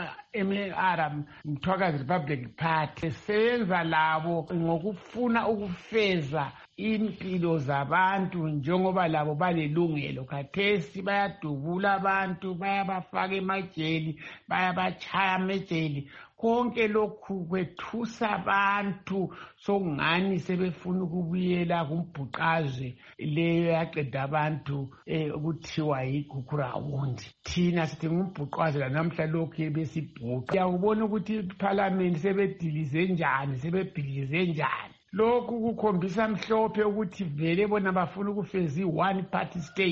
eme-Arab Mthwakazi Republic Party. Senza labo ngokufuna ukufeza impilo zabantu njengoba labo balelungelo. Khathesi bayadubula abantu, bayabafaka emajeli, bayabachaya amejeli. Konke lokhu kwethusa abantu sokungani sebefuna ukubuyela kumbhuqazwe leyo yaqeda abantu ukuthiwa yigugurawundi. Thina sithi ngumbhuqazwe lanamhla lokhu besibhuqa. Uyakubona ukuthi iPhalamende sebedilize njani, sebebhilize njani. Lokhu kukhombisa mhlophe ukuthi vele bona bafuna ukufeza i-one party state.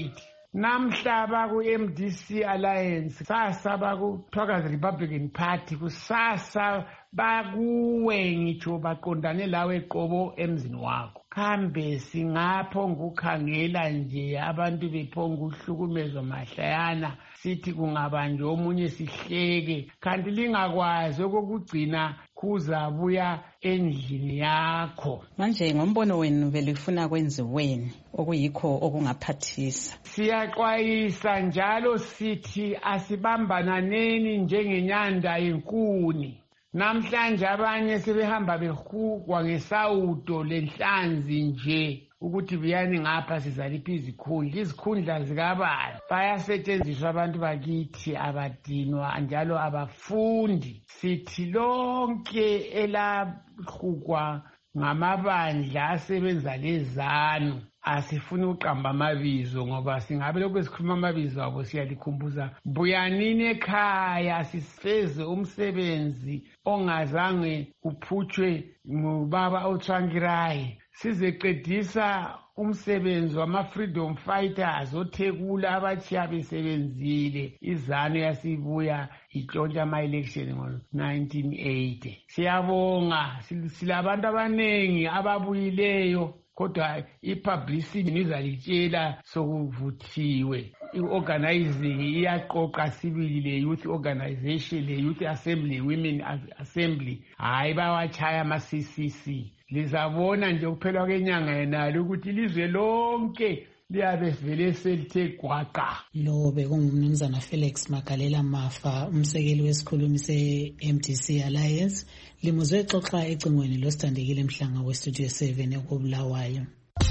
namhla baku-M D C Alliance, kusasa baku-Thwakazi Republican Party, kusasa bakuwe ngitsho baqondane lawe qobo emzini wakho. Kambe singaphonga ukukhangela nje abantu bephonga ukuhlukumezwa mahlayana sithi kungabanjwa omunye sihleke, kanti lingakwazi okokugcina kuzabuya endlini yakho. Manje ngombono wenu belifuna kwenziweni okuyikho okungaphathisa? Siyaxwayisa njalo sithi asibambananeni njengenyanda yenkuni. Namhlanje abanye sebehamba behukwa ngesawudo lenhlanzi nje ukuthi biyani ngapha sizalipha izikhundla. Izikhundla zikabani bayasetshenziswa abantu bakithi abadinwa njalo abafundi. Sithi lonke elahukwa ngamabandla asebenza lezanu asifuni uqamba amabizo ngoba singabe lokho sikhuluma amabizo abo siyalikhumbuza buyanini ekhaya sisifeze umsebenzi ongazange uphutshwe ngubaba uTsvangirai. Sizeqedisa umsebenzi wama-freedom fighters othekula abachiya besebenzile izanu yasibuya itshontsha ama-election ngo-nineteen eighty. Siyabonga silabantu abaningi ababuyileyo kodwa i-publicity nizalitshela sokuvuthiwe. I-organizing iyaqoqa sibili le-youth organization, le-youth assembly, women assembly, hayi bawachaya ama-C C C. Lizabona nje kuphela kwenyanga yenalo ukuthi ilizwe lonke liyabe vele selithe gwaqa. Lo bekungumnumzana Felix Magalela Mafa, umsekeli wesikhulumi se-M D C Alliance, limuzwe xoxa ecingweni losithandekile Mhlanga we-Studio seven ekobulawayo.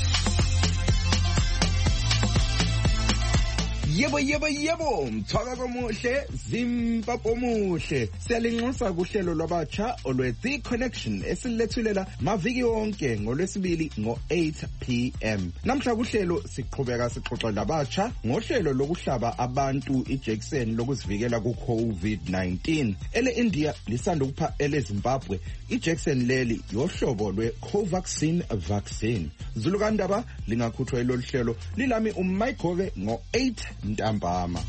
Yebo yebo yebo, mthwaka omuhle, Zimbabwe omuhle. Siyalinxusa kuhlelo lwabatsha olwe The Connection esilethulela maviki wonke ngolwesibili ngo eight p m. Namhla kuhlelo siqhubeka sixoxa labatsha ngohlelo lokuhlaba abantu ijekiseni lokuzivikela ku COVID nineteen. Ele India lisanda ukupha ele Zimbabwe ijekiseni leli yohlobo lwe Covaxin vaccine. Zulukandaba lingakhuthwa ilolu hlelo lilami uMaikove ngo eight ntambama.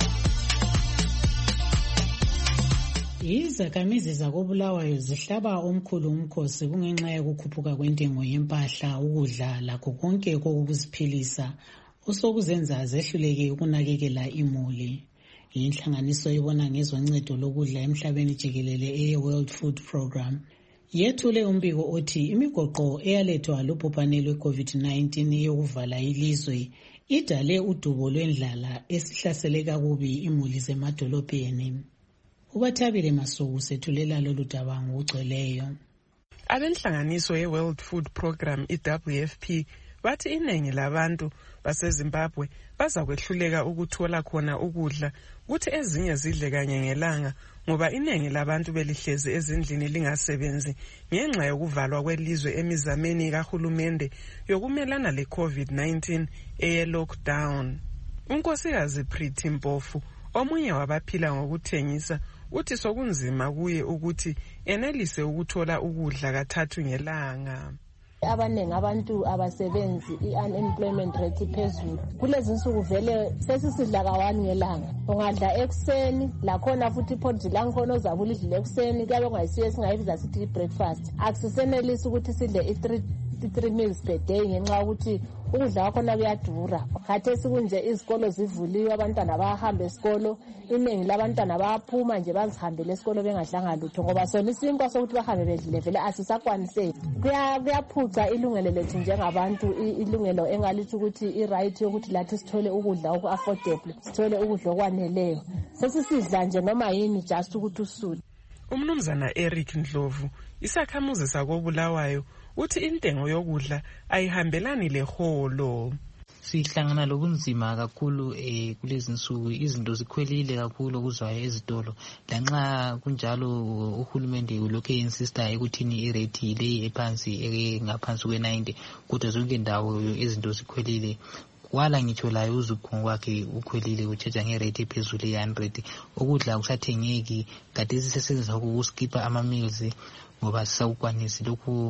Izakhamizi zakobulawayo zihlaba omkhulu umkhosi kungenxa yokukhuphuka kwentengo yempahla, ukudla lakho konke kokuziphilisa osokuzenza zehluleke ukunakekela imuli. Inhlanganiso ibona ngezoncedo lokudla emhlabeni jikelele e-World Food Program yethule umbiko othi imigoqo eyalethwa lubhubhane lwe-COVID nineteen yokuvala ilizwe idale udubo lwendlala esihlasele kakubi imuli zemadolobheni. Ubathabile Masuku sethulela lolu daba ngokugcweleyo. Abenhlanganiso ye-World Food Program i-W F P bathi iningi labantu baseZimbabwe baza kwehluleka ukuthola khona ukudla kuthi ezinye zidle kanye ngelanga ngoba iningi labantu belihlezi ezindlini lingasebenzi ngenxa yokuvalwa kwelizwe emizameni kahulumende yokumelana le-COVID nineteen eye-lockdown. Unkosikazi Pretty Mpofu, omunye wabaphila ngokuthengisa, uthi sokunzima kuye ukuthi enelise ukuthola ukudla kathathu ngelanga. Abanengi abantu abasebenzi i-unemployment rate iphezulu. Kulezi nsuku vele sesisidla kawani ngelanga. Ungadla ekuseni, lakhona futhi iphodzi lankhona ozabe ulidlile ekuseni, kuyabe kungayisiyo esingayibiza sithi i-breakfast. Akusisenelisi ukuthi sidle i-three meals per day ngenxa ukuthi ukudla kwakhona kuyadura. Khathesi kunje izikolo zivuliwe, abantwana bayahamba esikolo, iningi labantwana bayaphuma nje bazihambele esikolo bengadlanga lutho ngoba sona isinkwa sokuthi bahambe bedlile vele asisakwaniseki. Kuyaphuca ilungelo lethu njengabantu, ilungelo engalithi ukuthi i-right yokuthi lathi sithole ukudla oku-affordable, sithole ukudla okwaneleyo. Sesisidla nje noma yini just ukuthi usule. Umnumzana Eric Ndlovu, isakhamuzi sakobulawayo, uthi intengo yokudla ayihambelani leholo. Sihlangana lobunzima kakhulu eh kulezi nsuku, izinto zikhwelile kakhulu okuzwayo ezitolo, lanxa kunjalo uhulumende ulokhu insista ekuthini irate le ephansi ngaphansi kwe ninety, kodwa zonke indawo izinto zikhwelile. Wala ngitsho layo uZukhungu kwakhe ukhwelile utsheja ngerate ephezulu ye one hundred. Ukudla kusathengeki, kade sisesenza ukuskipa ama meals ngoba sisawukwanisi lokhu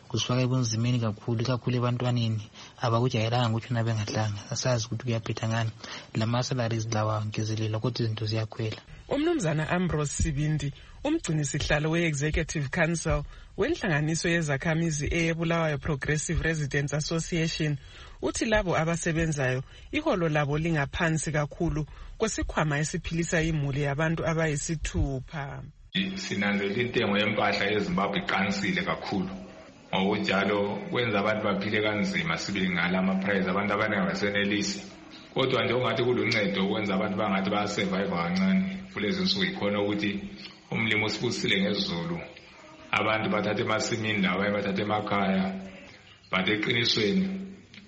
kusifaka ebunzimeni kakhulu kakhulu ebantwaneni abakujayelanga ukuthi na bengadlanga asazi ukuthi kuyaphetha ngani lama-salaries lawa ngezelelwa kodwa izinto ziyakhwela. Umnumzana Ambrose Sibindi, umgcini sihlalo we-Executive Council wenhlanganiso yezakhamizi eyebulawayo Progressive Residents Association, uthi labo abasebenzayo iholo labo lingaphansi kakhulu kwesikhwama esiphilisa imuli yabantu abayisithupha. Sinanzela intengo yempahla yeZimbabwe iqansile kakhulu. Ngokunjalo kwenza abantu baphile kanzima sibili ngala ama-price abantu abaningi abasenelisi. Kodwa nje ungathi kuluncedo ukwenza abantu bangathi bayasurvive kancane. Kulezi nsuku ikhona ukuthi umlimo usibusile ngezulu. Abantu bathathe emasimini lawo bathathe emakhaya. But eqinisweni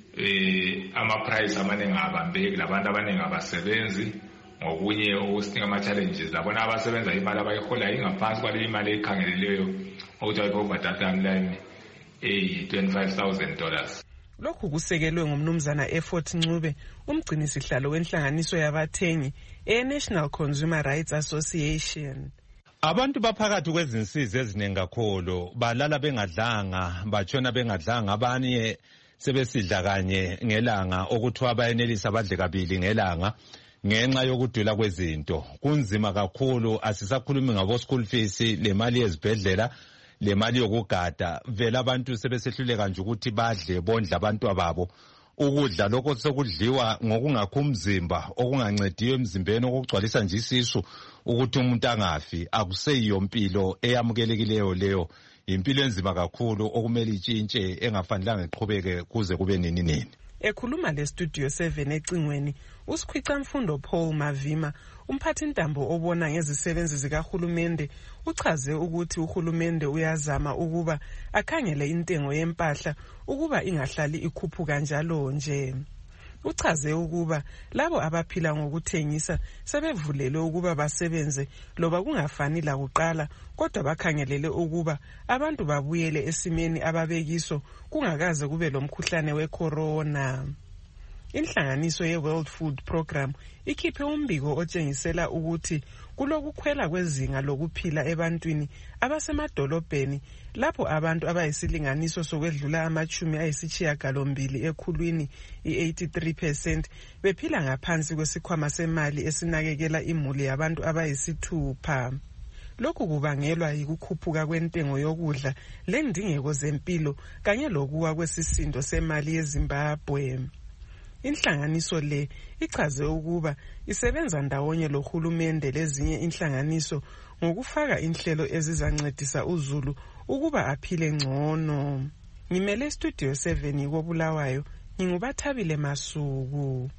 eh ama-price amaningi abambeki labantu abaningi abasebenzi. Ngokunye okusinika ama-challenges labona abasebenza imali abayihola ingaphansi kwale imali ekhangeleleyo ukuthi ayipoverty line eyi-twenty-five thousand dollars. Lokhu kusekelwe ngumnumzana Effort Ncube, umgcini sihlalo wenhlanganiso yabathengi e-National Consumer Rights Association. Abantu baphakathi kwezinsizi eziningi kakhulu balala bengadlanga, batshona bengadlanga, abanye sebesidla kanye ngelanga okuthiwa bayenelisa badle kabili ngelanga ngenxa yokudula kwezinto. Kunzima kakhulu, asisakhulumi ngabo school fees, le mali yezibhedlela, le mali yokugada. Vela abantu sebesehluleka nje ukuthi badle bondla abantu ababo. Ukudla lokho sekudliwa ngokungakho umzimba, okungancediyo emzimbeni, okugcwalisa nje isisu ukuthi umuntu angafi. Akuseyiyo impilo eyamukelekileyo leyo. Impilo enzima kakhulu okumele itshintshe engafanelanga iqhubeke kuze kube nini nini. Ekhuluma le Studio seven ecingweni, uSikhwica Mfundo Paul Mavima, umphathi intambo obona ngezisebenzi zikahulumende, uchaze ukuthi uhulumende uyazama ukuba akhangele intengo yempahla ukuba ingahlali ikhuphuka njalo nje. Uchaze ukuba labo abaphila ngokuthengisa sebevulelwe ukuba basebenze loba kungafani la kuqala, kodwa bakhangelele ukuba abantu babuyele esimeni ababekiso kungakaze kube lomkhuhlane wecorona. Inhlanganiso ye-World Food Program ikhiphe umbiko otshengisela ukuthi kulokukhwela kwezinga lokuphila ebantwini abasemadolobheni lapho abantu abayisilinganiso sokwedlula amachumi ayisishiyagalombili ekhulwini i-eighty-three percent bephila ngaphansi kwesikhwama semali esinakekela imuli yabantu abayisithupha. Lokhu kubangelwa yikukhuphuka kwentengo yokudla lendingeko zempilo kanye lokuwa kwesisindo semali yeZimbabwe. Inhlanganiso le ichaze ukuba isebenza ndawonye lohulumende lezinye inhlanganiso ngokufaka inhlelo ezizancedisa uZulu ukuba aphile ngcono. Ngimele Studio seven koBulawayo, nginguBathabile Masuku.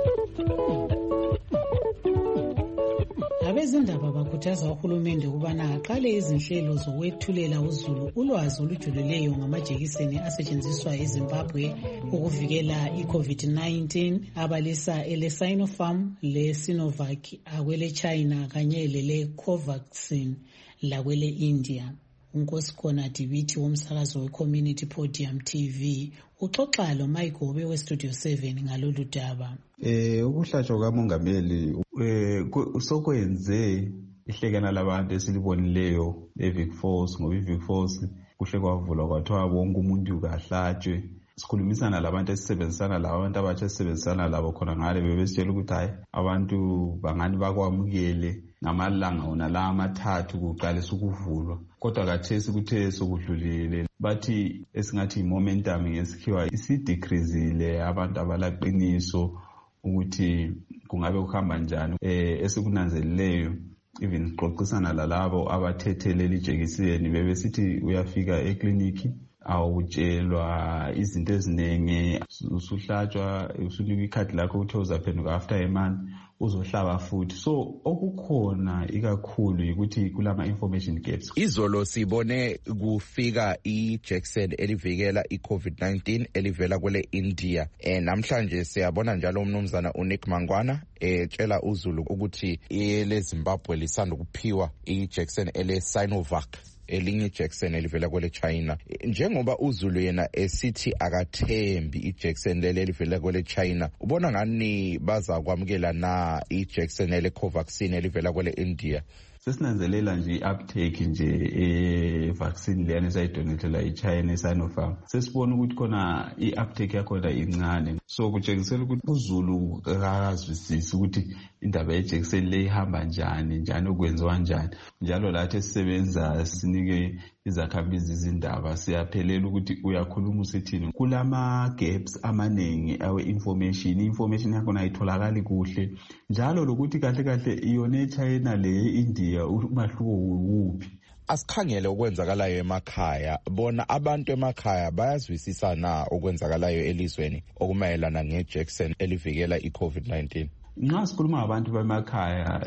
Abezindaba bakhuthaza uhulumende ukubana aqale izinhlelo zokwethulela uZulu ulwazi olujulileyo ngamajekiseni asetshenziswa eZimbabwe ukuvikela i-COVID nineteen, abalisa ele-Sinopharm, le-Sinovac, akwele-China kanye lele-Covaxin lakwele-India. uNkosikhona Dibiti womsakazo we-Community Podium T V uxoxa lo Mike Obe we-Studio seven ngalolu daba. Eh ukuhlatshwa kamongameli eh sokwenze ihlekana labantu esilibonileyo eVic Falls, ngoba iVic Falls kuhle kwavulwa kwathiwa wonke umuntu kahlatshwe. Sikhulumisana labantu esisebenzisana labo, abantu abatsha esisebenzisana labo khona ngale bebesitshela ukuthi hayi abantu bangani bakwamukele ngamalanga wona la amathathu kuqalisa ukuvulwa, kodwa kathesi kuthe sokudlulile bathi esingathi momentum ngesikhiwa isidecreasile, abantu abalaqiniso ukuthi kungabe kuhamba njani. Eh esikunanzelileyo even siqoqisana lalabo abathethelela ijekiseni bebesithi uyafika ekliniki awutshelwa izinto eziningi, usuhlatshwa usunika ikhadi lakho ukuthi uzaphenduka after a month uzohlaba futhi. So okukhona ikakhulu ukuthi kulama information gaps. Izolo sibone kufika iJackson elivikela iCovid nineteen elivela kwele India. Eh namhlanje siyabona njalo umnumzana uNick Mangwana etshela uZulu ukuthi ele Zimbabwe lisanda kuphiwa iJackson ele Sinovac, elinye Jackson elivela kwele China. Njengoba uZulu yena esithi akathembi iJackson leli elivela kwele China, ubona ngani baza kwamukela na iJackson eleCovaxin elivela kwele India? Sesinanzelela nje uptake nje vaccine leyani esayidonethelwa iChina iSinopharm sesibona ukuthi khona i-uptake yakhona incane, so kutshengisela ukuthi uZulu akazwisisi ukuthi indaba yejekiseni le ihamba njani njani ukwenziwa njani. Njalo lathi esisebenza sinike izakhamizi izindaba siyaphelela ukuthi uyakhuluma usithini. Kulama gaps amaningi awe information, information yakhona ayitholakali kuhle, njalo lokuthi kahle kahle iyona eChina le India umahluko wuphi. Asikhangele okwenzakalayo emakhaya. Bona abantu emakhaya bayazwisisa na okwenzakalayo elizweni okumayelana ngejekiseni elivikela iCovid nineteen? Nxa sikhuluma ngabantu bemakhaya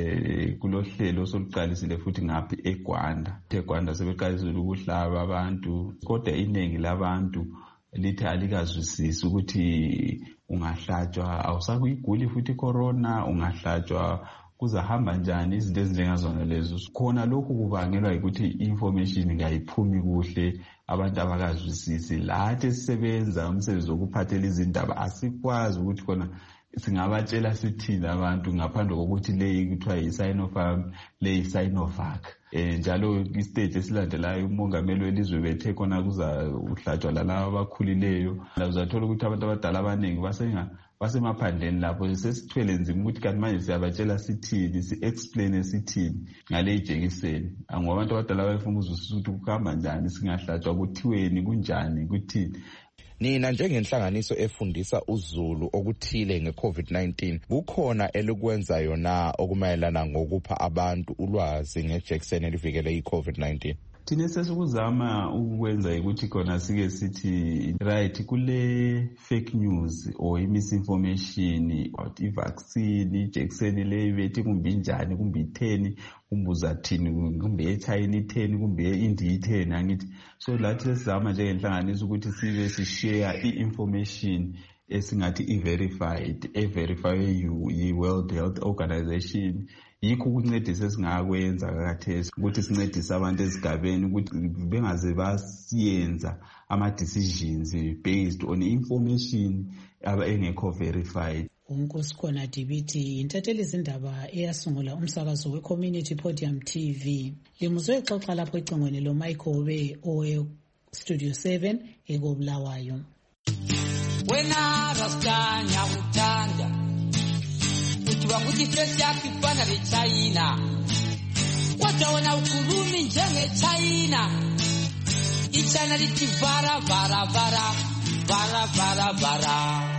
eh kulohlelo soluqalisile futhi ngaphi eGwanda. eGwanda sebeqalisile ukuhlaba abantu, kodwa iningi labantu lithi alikazwisisi ukuthi ungahlatshwa awusakuyiguli futhi corona, ungahlatshwa kuzahamba njani, izinto ezinjengazona lezo. Khona lokhu kubangelwa ukuthi information ngayiphumi kuhle, abantu abakazwisisi. Lathi esisebenza umsebenzi wokuphathela izindaba asikwazi ukuthi khona singabatshela sithini abantu ngaphandle kokuthi le kuthiwa yi-Sinopharm, le yi-Sinovac. Eh njalo istage esilandelayo umongameli welizwe bethe khona kuza uhlatshwa lalabo abakhulileyo. Uzathola ukuthi abantu abadala abaningi basenga basemaphandleni lapho sesithwele nzima ukuthi kanti manje siyabatshela sithini, si-explain sithini ngale ijekiseni. Ngoba abantu abadala bayafuna ukuzwisisa ukuthi kuhamba njani, singahlatshwa kuthiweni, kunjani, kuthini. Nina njengenhlanganiso efundisa uZulu okuthile ngeCovid nineteen, kukhona elikwenza yona okumayelana ngokupha abantu ulwazi ngejekiseni elivikela iCovid nineteen? Thina sesikuzama ukwenza ukuthi khona sike sithi right kule fake news or misinformation about i-vaccine, ijekiseni le bethi kumbe injani, kumbe itheni, kumbuza thini, kumbe eChina itheni, kumbe eIndia itheni, angithi. So lathi sesizama njengenhlanganiso ukuthi sibe si-share i-information esingathi i-verified, e-verify yi-World Health Organization. Yikho ukuncedisa esingakwenza kakathesi ukuthi sincedise abantu ezigabeni ukuthi bengaze basiyenza ama-decisions based on information engekho verified. uNkosikhona Dibiti intatheli izindaba eyasungula umsakazo we-Community Podium T V. Limuzwe exoxa lapho ecingweni lo Michael owe Studio seven ekobulawayo. Wena rastanya utanda Utuwa kuti fesi ya kifana li China Watawana ukulumi njenge China Ichana li tivara vara vara Vara vara vara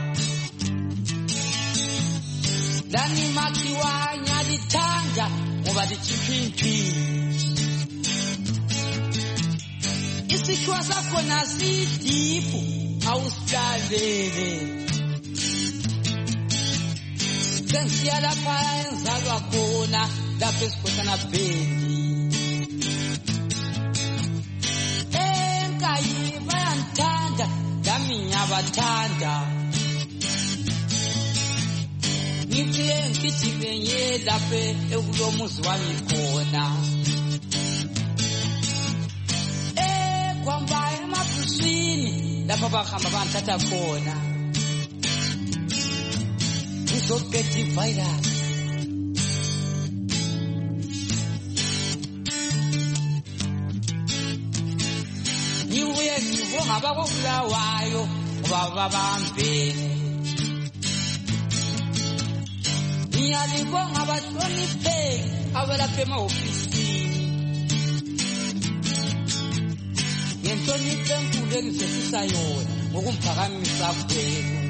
Dani makiwa nyadi tanga Mwadi chipimpi Isi kwa sako na si dipu Australele Sensia la paenza la kona La pescota na bendi Enka yiva yantanda Dami yabatanda Nitie nkiti venye lape Eulo muzwani kona E kwa mbae mapusini La papa kamba bantata kona Nizopeti virus Niwe nivo ngaba kobulawayo Baba bambene Niyalibonga abahloniphe Abelapha ema-ofisini Ngenhlonipho enkulu engizethisa yona ngokumphakamisa kwenu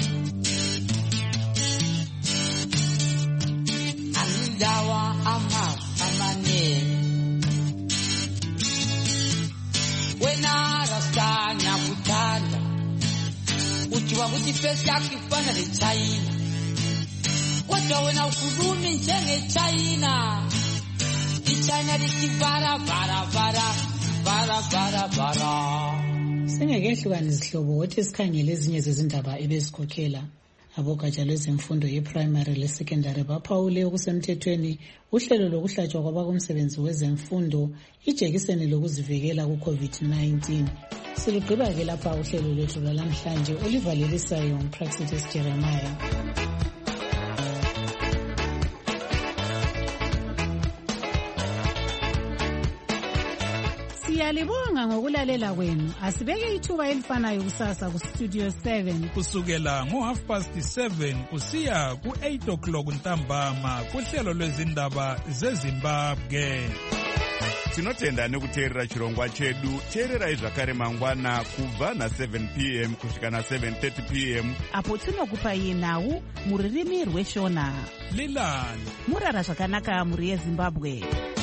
Angidawa amafu amanene Wena rastanya kuthanda Ujiwa kuti fesi yakho ifana leChina Kodwa wena ukhulumi njenge China iChina lithi vara vara vara Vara vara vara Singekehlukana izihlobo wothi sikhangele ezinye zezindaba ebezikhokhela abogatsha lwezemfundo ye-primary le-secondary baphawule okusemthethweni uhlelo lokuhlatshwa kwabakumsebenzi wezemfundo ijekiseni lokuzivikela ku-COVID nineteen. Silugqiba-ke lapha uhlelo lwethu lwalamhlanje olivalelisayo nguPraxitis Jeremiah. Siyalibonga ngokulalela kwenu. Asibeke ithuba elifanayo kusasa ku Studio seven. Kusukela ngo half past seven kusiya ku eight o'clock ntambama kuhlelo lwezindaba zeZimbabwe. Tinotenda nekuteerera chirongwa chedu. Teererai zvakare mangwana kubva na seven p m kusvika na seven thirty p m apo tinokupai nhau muririmi rweshona. Lilani murara zvakanaka muri yeZimbabwe.